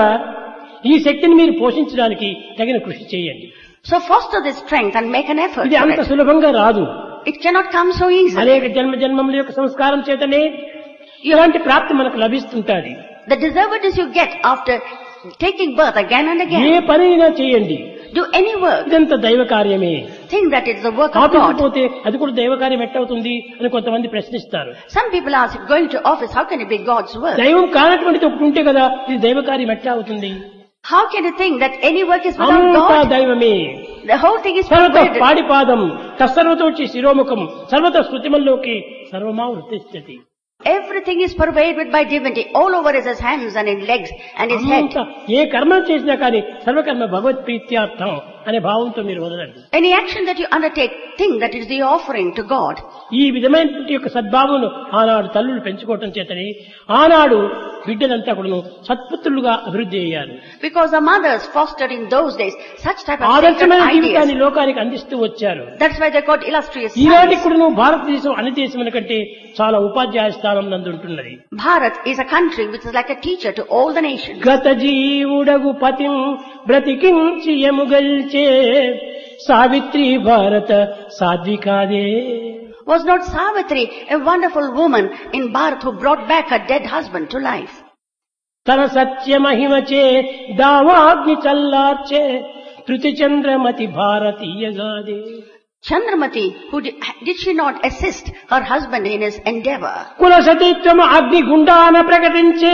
Speaker 1: ఈ శక్తిని మీరు పోషించడానికి తగిన కృషి చేయండి.
Speaker 2: So foster this strength and make an effort
Speaker 1: ఇది
Speaker 2: for
Speaker 1: అంత
Speaker 2: it.
Speaker 1: సులభంగా రాదు.
Speaker 2: It cannot come so easily.
Speaker 1: అనేక జన్మముల యొక్క సంస్కారం చేతనే ఇలాంటి ప్రాప్తి మనకు లభిస్తుంటాది.
Speaker 2: The deservedness you get after taking birth again and
Speaker 1: A
Speaker 2: again.
Speaker 1: పనైనా చేయండి,
Speaker 2: Do any work.
Speaker 1: ఇదంతా దైవ కార్యమే.
Speaker 2: Think that it's the work of
Speaker 1: ఆఫీసుకు
Speaker 2: God.
Speaker 1: పోతే అది కూడా దైవ కార్యం ఎట్టవుతుంది అని కొంతమంది ప్రశ్నిస్తారు.
Speaker 2: Some people ask, going to office, how can it be God's work?
Speaker 1: దైవం కానటువంటిది ఒకటి ఉంటే కదా ఇది దైవ కార్యం ఎట్టా అవుతుంది?
Speaker 2: How can you think that any work is without
Speaker 1: అంతా
Speaker 2: God?
Speaker 1: దైవమే.
Speaker 2: The whole thing is
Speaker 1: సర్వత
Speaker 2: perverted.
Speaker 1: పాడిపాదం తత్సర్వతోచి శిరోముఖం సర్వత స్మృతిమల్లోకి సర్వమా వృత్తిస్థితి.
Speaker 2: Everything is pervaded by divinity. All over is his hands and his legs and his head.
Speaker 1: అంతా ఏ కర్మ చేసినా కానీ సర్వకర్మ భగవత్ ప్రీత్యార్థం అనే భావంతో మీరు వదలండి.
Speaker 2: Any action that you undertake, think that it is the offering to God.
Speaker 1: ఈ విధమైనటువంటి యొక్క సద్భావను ఆనాడు తల్లులు పెంచుకోవటం చేతని ఆనాడు బిడ్డలంతా కూడా సత్పుత్రులుగా అభివృద్ధి అయ్యారు.
Speaker 2: Because the mothers fostered in those days such type of
Speaker 1: ఆదర్శమైన
Speaker 2: sacred
Speaker 1: జీవితాన్ని
Speaker 2: ideas.
Speaker 1: లోకానికి అందిస్తూ వచ్చారు.
Speaker 2: That's why they got illustrious
Speaker 1: ఈనాటి
Speaker 2: sons.
Speaker 1: కూడా భారతదేశం అన్ని దేశముల కంటే చాలా ఉపాధ్యాయ స్థానం నందు ఉంటున్నది.
Speaker 2: Bharat is a country which is like a teacher to all the nations.
Speaker 1: గత జీవుడగు పతిం బ్రతికించి ఎముగల్చే సావిత్రి భారత సాధ్వికాదే.
Speaker 2: Was not Savitri a wonderful woman in Bharat who brought back her dead husband to life?
Speaker 1: తన సత్య మహిమచే దావాగ్ని చల్లార్చే Tritiya Chandramati భారతీయగాదే.
Speaker 2: Chandramati, did she not assist her husband in his endeavor?
Speaker 1: కుల సతీత్వము అగ్ని గుండాన ప్రకటించే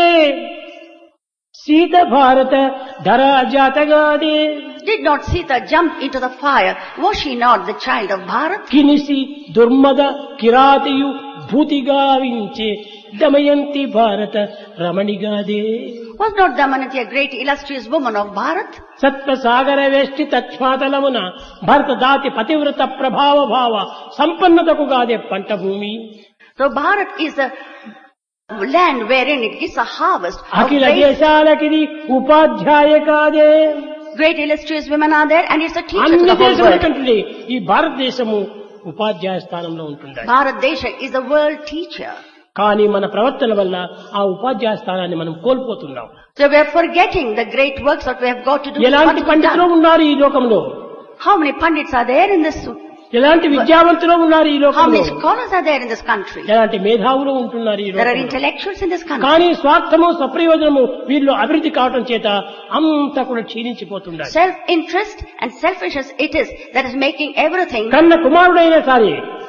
Speaker 1: సీత భారత ధరా జాతగాదే.
Speaker 2: Did not Sita jump into the fire? Was she not the child of Bharat?
Speaker 1: కినిసి దుర్మద కిరాతియు భూతిగావించే Damayanti భారత రమణిగాదే.
Speaker 2: Was not Damanati a great illustrious woman of Bharat?
Speaker 1: సత్వసాగర వేష్టి తచ్ఛాతలమున భరత దాతి పతివ్రత ప్రభావ భావ సంపన్నతకు గాదే పంట భూమి.
Speaker 2: So Bharat is a land wherein it gives a harvest of
Speaker 1: Akhila
Speaker 2: great,
Speaker 1: దేశాలకిది ఉపాధ్యాయ కాదే.
Speaker 2: great illustrious women are there and it's a teacher to
Speaker 1: అన్ని
Speaker 2: the whole
Speaker 1: దేశముల
Speaker 2: world.
Speaker 1: కంటే ఈ భారతదేశము ఉపాధ్యాయ స్థానంలో ఉంటుంది.
Speaker 2: Bharat Desha is the world teacher.
Speaker 1: కానీ మన ప్రవర్తన వల్ల ఆ ఉపాధ్యాయ స్థానాన్ని మనం కోల్పోతున్నాం.
Speaker 2: So we are forgetting the great works that we have got to do.
Speaker 1: ఎలాంటి
Speaker 2: What we have
Speaker 1: పండితులు
Speaker 2: done.
Speaker 1: ఉన్నారు ఈ లోకంలో,
Speaker 2: How many pandits are there in this?
Speaker 1: ఎలాంటి విద్యావంతులు ఉన్నారు ఈ
Speaker 2: How
Speaker 1: లోకంలో,
Speaker 2: many scholars are there in this country?
Speaker 1: ఎలాంటి మేధావులు ఉంటున్నారు ఈ
Speaker 2: There are
Speaker 1: లోకంలో.
Speaker 2: intellectuals in this country.
Speaker 1: కానీ స్వార్థము స్వప్రయోజనము వీళ్ళు అభివృద్ధి కావటం చేత అంతా కూడా క్షీణించిపోతున్నారు.
Speaker 2: Self-interest and selfishness it is that is making everything.
Speaker 1: కన్న కుమారుడైనా సరే,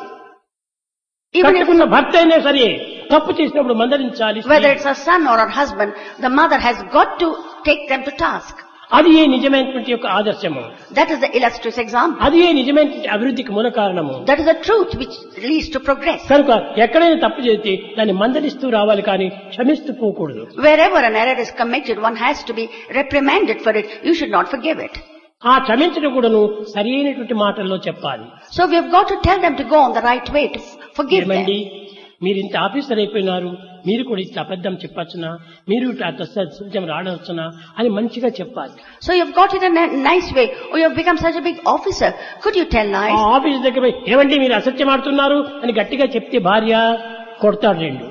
Speaker 2: Even if,
Speaker 1: కట్టుకున్న భర్త అయినా సరే తప్పు చేసినప్పుడు మందలించాలి.
Speaker 2: whether it's a son or a husband, the mother has got to take them to task.
Speaker 1: అది ఏ నిజమైనటువంటి యొక్క ఆదర్శము,
Speaker 2: That is the illustrious example.
Speaker 1: అది ఏ నిజమైనటువంటి అభివృద్ధికి మూల కారణము.
Speaker 2: That is the truth which leads to progress.
Speaker 1: కనుక ఎక్కడైనా తప్పు చేస్తే దాన్ని మందలిస్తూ రావాలి కానీ క్షమిస్తూ పోకూడదు.
Speaker 2: Wherever an error is committed, one has to be reprimanded for it. You should not forgive it.
Speaker 1: ఆ క్షమించడం కూడాను సరి అయినటువంటి మాటల్లో చెప్పాలి.
Speaker 2: So we have got to tell them to go on the right way, to forgive
Speaker 1: ఏమండి,
Speaker 2: them.
Speaker 1: మీరు ఇంత ఆఫీసర్ అయిపోయినారు, మీరు కూడా ఇట్లా అబద్ధం చెప్పచ్చునా, మీరు ఇట్లా సత్యం రాడవచ్చునా అని మంచిగా చెప్పాలి.
Speaker 2: So you have got it in a nice way. Oh, you have become such a big officer. Could you tell
Speaker 1: ఆ
Speaker 2: lies?
Speaker 1: ఆఫీస్ దగ్గర పోయి ఏమండి మీరు అసత్యం ఆడుతున్నారు అని గట్టిగా చెప్తే భార్య కొడతాడు రెండు.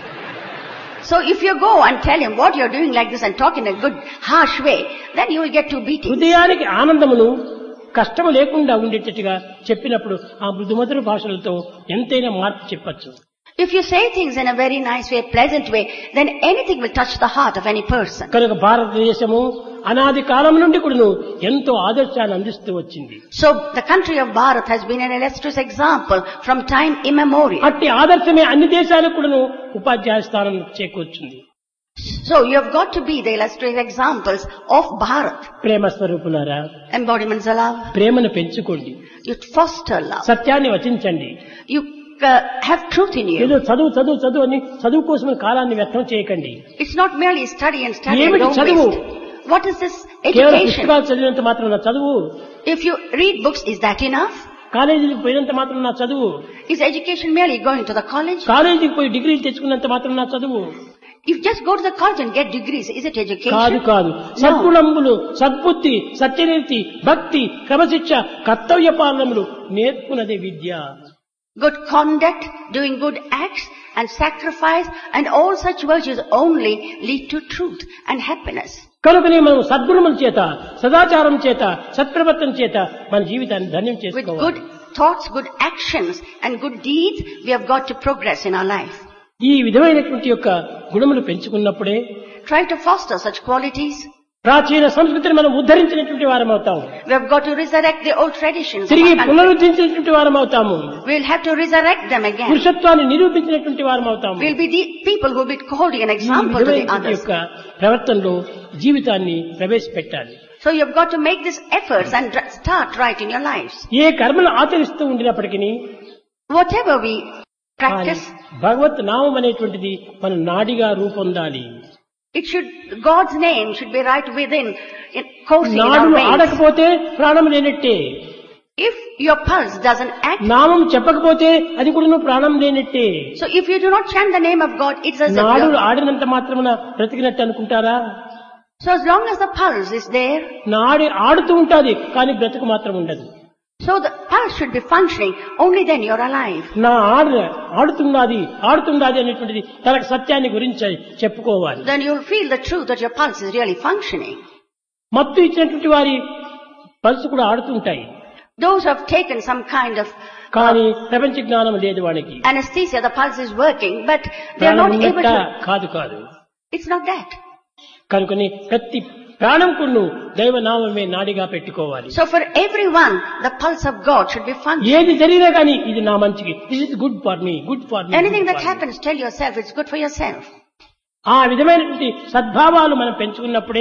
Speaker 2: So if you go and tell him what you are doing like this and talk in a good, harsh way, then you will get two beatings.
Speaker 1: హృదయానికి ఆనందమును కష్టము లేకుండా ఉండేటట్టుగా చెప్పినప్పుడు ఆ మృదుమధుర భాషలతో ఎంతైనా మార్పు చెప్పచ్చు.
Speaker 2: If you say things in a very nice way, pleasant way, then anything will touch the heart of any person.
Speaker 1: కనుక భారతదేశము అనాది కాలం నుండి కూడాను ఎంతో ఆదర్శాన్ని అందిస్తూ వచ్చింది.
Speaker 2: So the country of Bharat has been an illustrious example from time immemorial.
Speaker 1: అట్టి ఆదర్శమే అన్ని దేశాలకు కూడాను ఉపాధ్యాయ స్థానం చేకూర్చుంది.
Speaker 2: So you have got to be the illustrative examples of Bharat.
Speaker 1: ప్రేమ స్వరూపులారా,
Speaker 2: Embodiments of love.
Speaker 1: ప్రేమను పెంచుకోండి,
Speaker 2: You foster love.
Speaker 1: సత్యాన్ని వచించండి.
Speaker 2: You have truth in you.
Speaker 1: ఏదో చదువు చదువు చదువు అని చదువు కోసం కాలాన్ని వ్యర్థం చేయకండి.
Speaker 2: It's not merely study and study and
Speaker 1: ఏమిటి
Speaker 2: don't
Speaker 1: చదువు?
Speaker 2: waste. What is this
Speaker 1: కేవలం
Speaker 2: education?
Speaker 1: పుస్తకాలు చదివినంత మాత్రం నా చదువు,
Speaker 2: If you read books, is that enough?
Speaker 1: కాలేజీకి పోయినంత మాత్రం నా చదువు,
Speaker 2: Is education merely going to the college?
Speaker 1: కాలేజీకి పోయి డిగ్రీలు తెచ్చుకున్నంత మాత్రం నా చదువు
Speaker 2: If you just go to the college and get degrees, is it
Speaker 1: కాదు.
Speaker 2: education?
Speaker 1: కాదు. సద్గుణములు, సద్బుద్ధి, సత్యనీతి, భక్తి, క్రమశిక్ష, కర్తవ్య పాలనములు నేర్పునదే విద్య.
Speaker 2: Good conduct, doing good acts and sacrifice and all such virtues only lead to truth and happiness.
Speaker 1: కనుకనే మనం సద్గుణముల చేత, సదాచారం చేత, సత్ప్రవర్తన చేత మన జీవితాన్ని ధన్యం
Speaker 2: With
Speaker 1: చేసుకోవాలి.
Speaker 2: good thoughts, good actions and good deeds, we have got to progress in our life.
Speaker 1: ఈ విధమైనటువంటి యొక్క గుణములు పెంచుకున్నప్పుడే
Speaker 2: Try to foster such qualities.
Speaker 1: ప్రాచీన సంస్కృతిని మనం ఉద్ధరించినటువంటి వారం అవుతాము,
Speaker 2: We have got to resurrect the old traditions. of
Speaker 1: తిరిగి
Speaker 2: our country.
Speaker 1: పునరుద్ధరించినటువంటి వారం అవుతాము,
Speaker 2: We'll have to resurrect them again.
Speaker 1: పురుషత్వాన్ని నిరూపించినటువంటి వారం అవుతాము.
Speaker 2: We'll be the people who will be holding an
Speaker 1: ఈ
Speaker 2: example to the
Speaker 1: విధమైనటువంటి
Speaker 2: others.
Speaker 1: యొక్క ప్రవర్తనలో జీవితాన్ని ప్రవేశపెట్టాలి.
Speaker 2: So you've got to make these efforts and start right in your lives.
Speaker 1: ఏ కర్మలు ఆచరిస్తూ ఉండినప్పటికీ
Speaker 2: Whatever we practice,
Speaker 1: భగవత్ నామం అనేటువంటిది మన నాడిగా రూపొందాలి.
Speaker 2: it should, God's name should be right within, coursing in our
Speaker 1: నాడులు
Speaker 2: veins.
Speaker 1: ఆడకపోతే ప్రాణం లేనట్టే,
Speaker 2: If your pulse doesn't act,
Speaker 1: నామం చెప్పకపోతే అది కూడా నువ్వు ప్రాణం లేనట్టే.
Speaker 2: so if you do not chant the name of God, it's as if
Speaker 1: నాడులు
Speaker 2: you're-
Speaker 1: ఆడినంత మాత్రమున బ్రతికినట్టు అనుకుంటారా?
Speaker 2: So as long as the pulse is there,
Speaker 1: నాడి ఆడుతూ ఉంటాది, కానీ బ్రతుకు మాత్రం ఉండదు.
Speaker 2: so the pulse should be functioning, only then you're alive.
Speaker 1: నా ఆడుతున్నది అనేటువంటిది తనకు సత్యాన్ని గురించి చెప్పుకోవాలి.
Speaker 2: Then you'll feel the truth that your pulse is really functioning.
Speaker 1: మత్తు ఇచ్చినటువంటి వారి పల్స్ కూడా ఆడుతుంటాయి,
Speaker 2: Those who have taken some kind of
Speaker 1: కానీ ప్రపంచ జ్ఞానం లేదు వానికి.
Speaker 2: anesthesia, the pulse is working, but they're
Speaker 1: ప్రాణం
Speaker 2: not able
Speaker 1: ఉన్నట్ట
Speaker 2: to.
Speaker 1: కాదు కాదు.
Speaker 2: It's not that.
Speaker 1: కనుకని ప్రతి ప్రాణంకును దైవనామమే నాడిగా పెట్టుకోవాలి.
Speaker 2: So for everyone, the pulse of God should be functioning.
Speaker 1: ఏది జరిగినా కానీ ఇది నా మంచికి, this is good for me, good for me.
Speaker 2: Anything that happens, tell yourself it's good for yourself.
Speaker 1: ఆ విధమైనటువంటి సద్భావాలు మనం పెంచుకున్నప్పుడే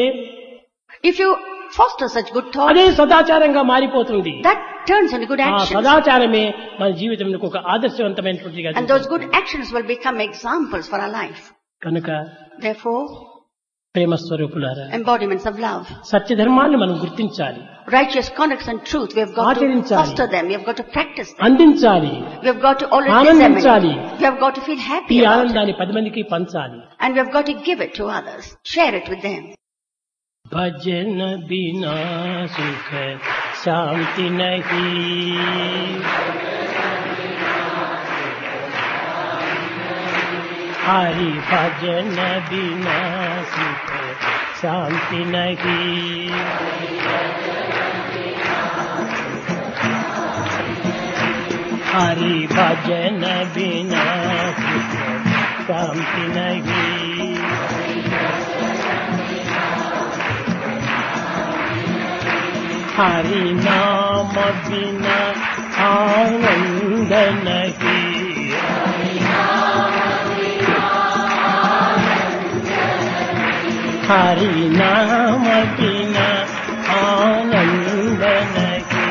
Speaker 2: If you foster such good thoughts,
Speaker 1: అదే సదాచారంగా మారిపోతుంది.
Speaker 2: that turns into good
Speaker 1: ఆ
Speaker 2: actions.
Speaker 1: సదాచారమే మన జీవితంలో ఒక ఆదర్శవంతమైనటువంటిగా
Speaker 2: And those good actions will become examples for our life.
Speaker 1: కనుక
Speaker 2: Therefore,
Speaker 1: ప్రేమ స్వరూపులారా,
Speaker 2: embodiments of love.
Speaker 1: సత్యధర్మాన్ని మనం గుర్తించాలి,
Speaker 2: Righteous conducts and truth, we have got to
Speaker 1: ఆచరించాలి,
Speaker 2: foster them, we have got to practice them.
Speaker 1: అందించాలి,
Speaker 2: We have got to always
Speaker 1: ఆనందించాలి,
Speaker 2: disseminate. We have got to feel
Speaker 1: ఈ
Speaker 2: happy about it.
Speaker 1: ఆనందాన్ని 10 మందికి పంచాలి.
Speaker 2: And we have got to give it to others. Share it with them.
Speaker 1: भजन बिना सुख शांति नहीं, हरि भजन बिना सुख शांति नहीं, हरि भजन बिना सुख शांति नहीं, हरि नाम बिना आनंद नहीं, हरि नाम बिना आनंद नहीं,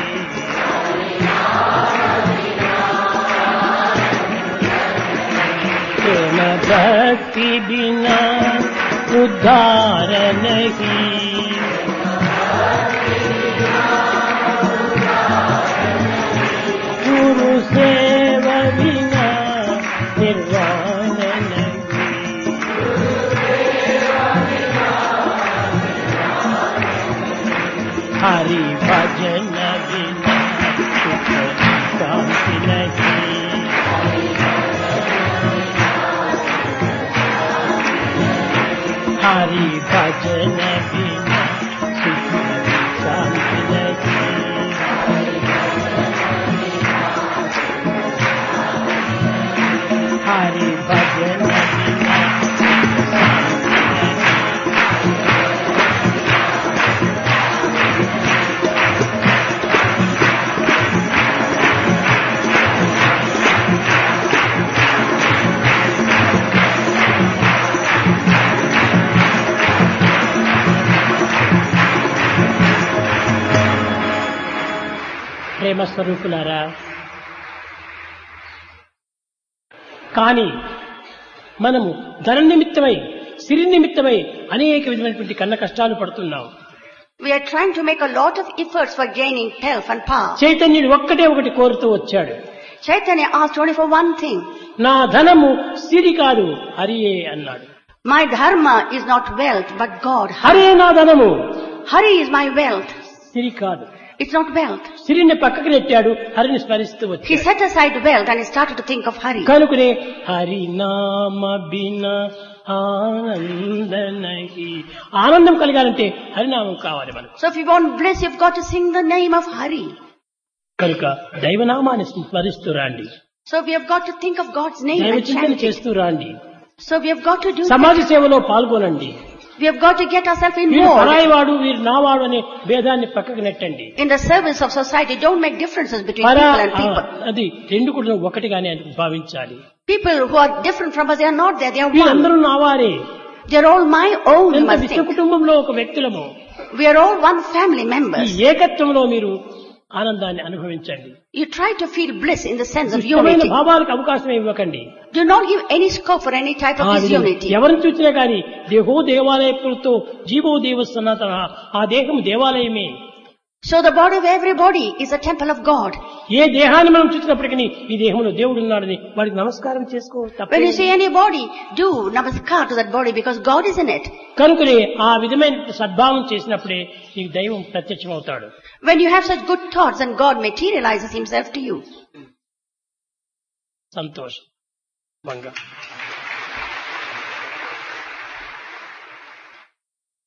Speaker 1: प्रेम भक्ति बिना उद्धार नहीं, गुरु सेवा बिना निर्वाण नहीं, हरि भजन बिना सुख शांति नहीं, हरि भजन बिना सुख शांति नहीं, हरि भजन बिना ప్రేమ స్వరూపులారా. కానీ మనము ధన నిమిత్తమై సిరి నిమిత్తమై అనేక విధమైనటువంటి కన్న కష్టాలు పడుతున్నాం.
Speaker 2: We are trying to make a lot of efforts for gaining health and power.
Speaker 1: చైతన్యుడు ఒకటి కోరుతూ వచ్చాడు.
Speaker 2: Chaitanya asked only for one thing.
Speaker 1: నా ధనము సిరి కాదు హరియే అన్నాడు.
Speaker 2: My dharma is not wealth but God.
Speaker 1: Hare నా ధనము,
Speaker 2: Hari is my wealth.
Speaker 1: సిరి కాదు.
Speaker 2: It's not wealth.
Speaker 1: సిరిని పక్కకు నెట్టాడు, హరిని స్మరిస్తూ
Speaker 2: He
Speaker 1: వచ్చాడు.
Speaker 2: set aside wealth and he started to think of Hari.
Speaker 1: కనుకనే హరినామ బిన ఆనందనహి, ఆనందం కలగాలంటే హరినామం కావాలి మనకు.
Speaker 2: So if you want bliss, you've got to sing the name of Hari.
Speaker 1: కనుక దైవనామాన్ని స్మరిస్తూ రాండి,
Speaker 2: So we have got to think of God's name
Speaker 1: దైవ
Speaker 2: and
Speaker 1: చింతన
Speaker 2: chant it.
Speaker 1: చేస్తూ రాండి,
Speaker 2: So we have got to do
Speaker 1: సమాజ
Speaker 2: that.
Speaker 1: సేవలో పాల్గొనండి.
Speaker 2: We have got to get ourselves
Speaker 1: వీరు
Speaker 2: involved.
Speaker 1: పరాయివాడు వీరు నావాడు అనే భేదాన్ని పక్కకు నెట్టండి.
Speaker 2: In the service of society, don't make differences between
Speaker 1: పరా
Speaker 2: people and people.
Speaker 1: అది రెండు కూడా ఒకటిగానే భావించాలి.
Speaker 2: People who are different from us, they are not there, they are one.
Speaker 1: వీరందరూ నావారే.
Speaker 2: They are all my own, you
Speaker 1: ఎంత
Speaker 2: must
Speaker 1: విశ్వ
Speaker 2: think.
Speaker 1: కుటుంబంలో ఒక వ్యక్తులము.
Speaker 2: We are all one family
Speaker 1: ఈ
Speaker 2: members.
Speaker 1: ఏకత్వంలో మీరు ఆనందాన్ని అనుభవించండి.
Speaker 2: You try to feel bliss in the sense of
Speaker 1: ఇష్టమైన
Speaker 2: unity.
Speaker 1: భావాలకు అవకాశం ఇవ్వకండి.
Speaker 2: Do not give any scope for any type of disunity.
Speaker 1: ఎవరిని చూసినా కానీ దేహో దేవాలయపులతో జీవో దేవ సనాతన, ఆ దేహం దేవాలయమే.
Speaker 2: So the body of everybody is a temple of God.
Speaker 1: ఏ దేహాన్ని మనం చూసినప్పటికీ ఈ దేహంలో దేవుడు ఉన్నాడని వాడికి నమస్కారం చేసుకో.
Speaker 2: When you see any body, do namaskar to that body because God is in it.
Speaker 1: కనుకనే ఆ విధమైన సద్భావం చేసినప్పుడే నీకు దైవం ప్రత్యక్షమవుతాడు.
Speaker 2: When you have such good thoughts, then God materializes himself to you.
Speaker 1: సంతోషం. మంగ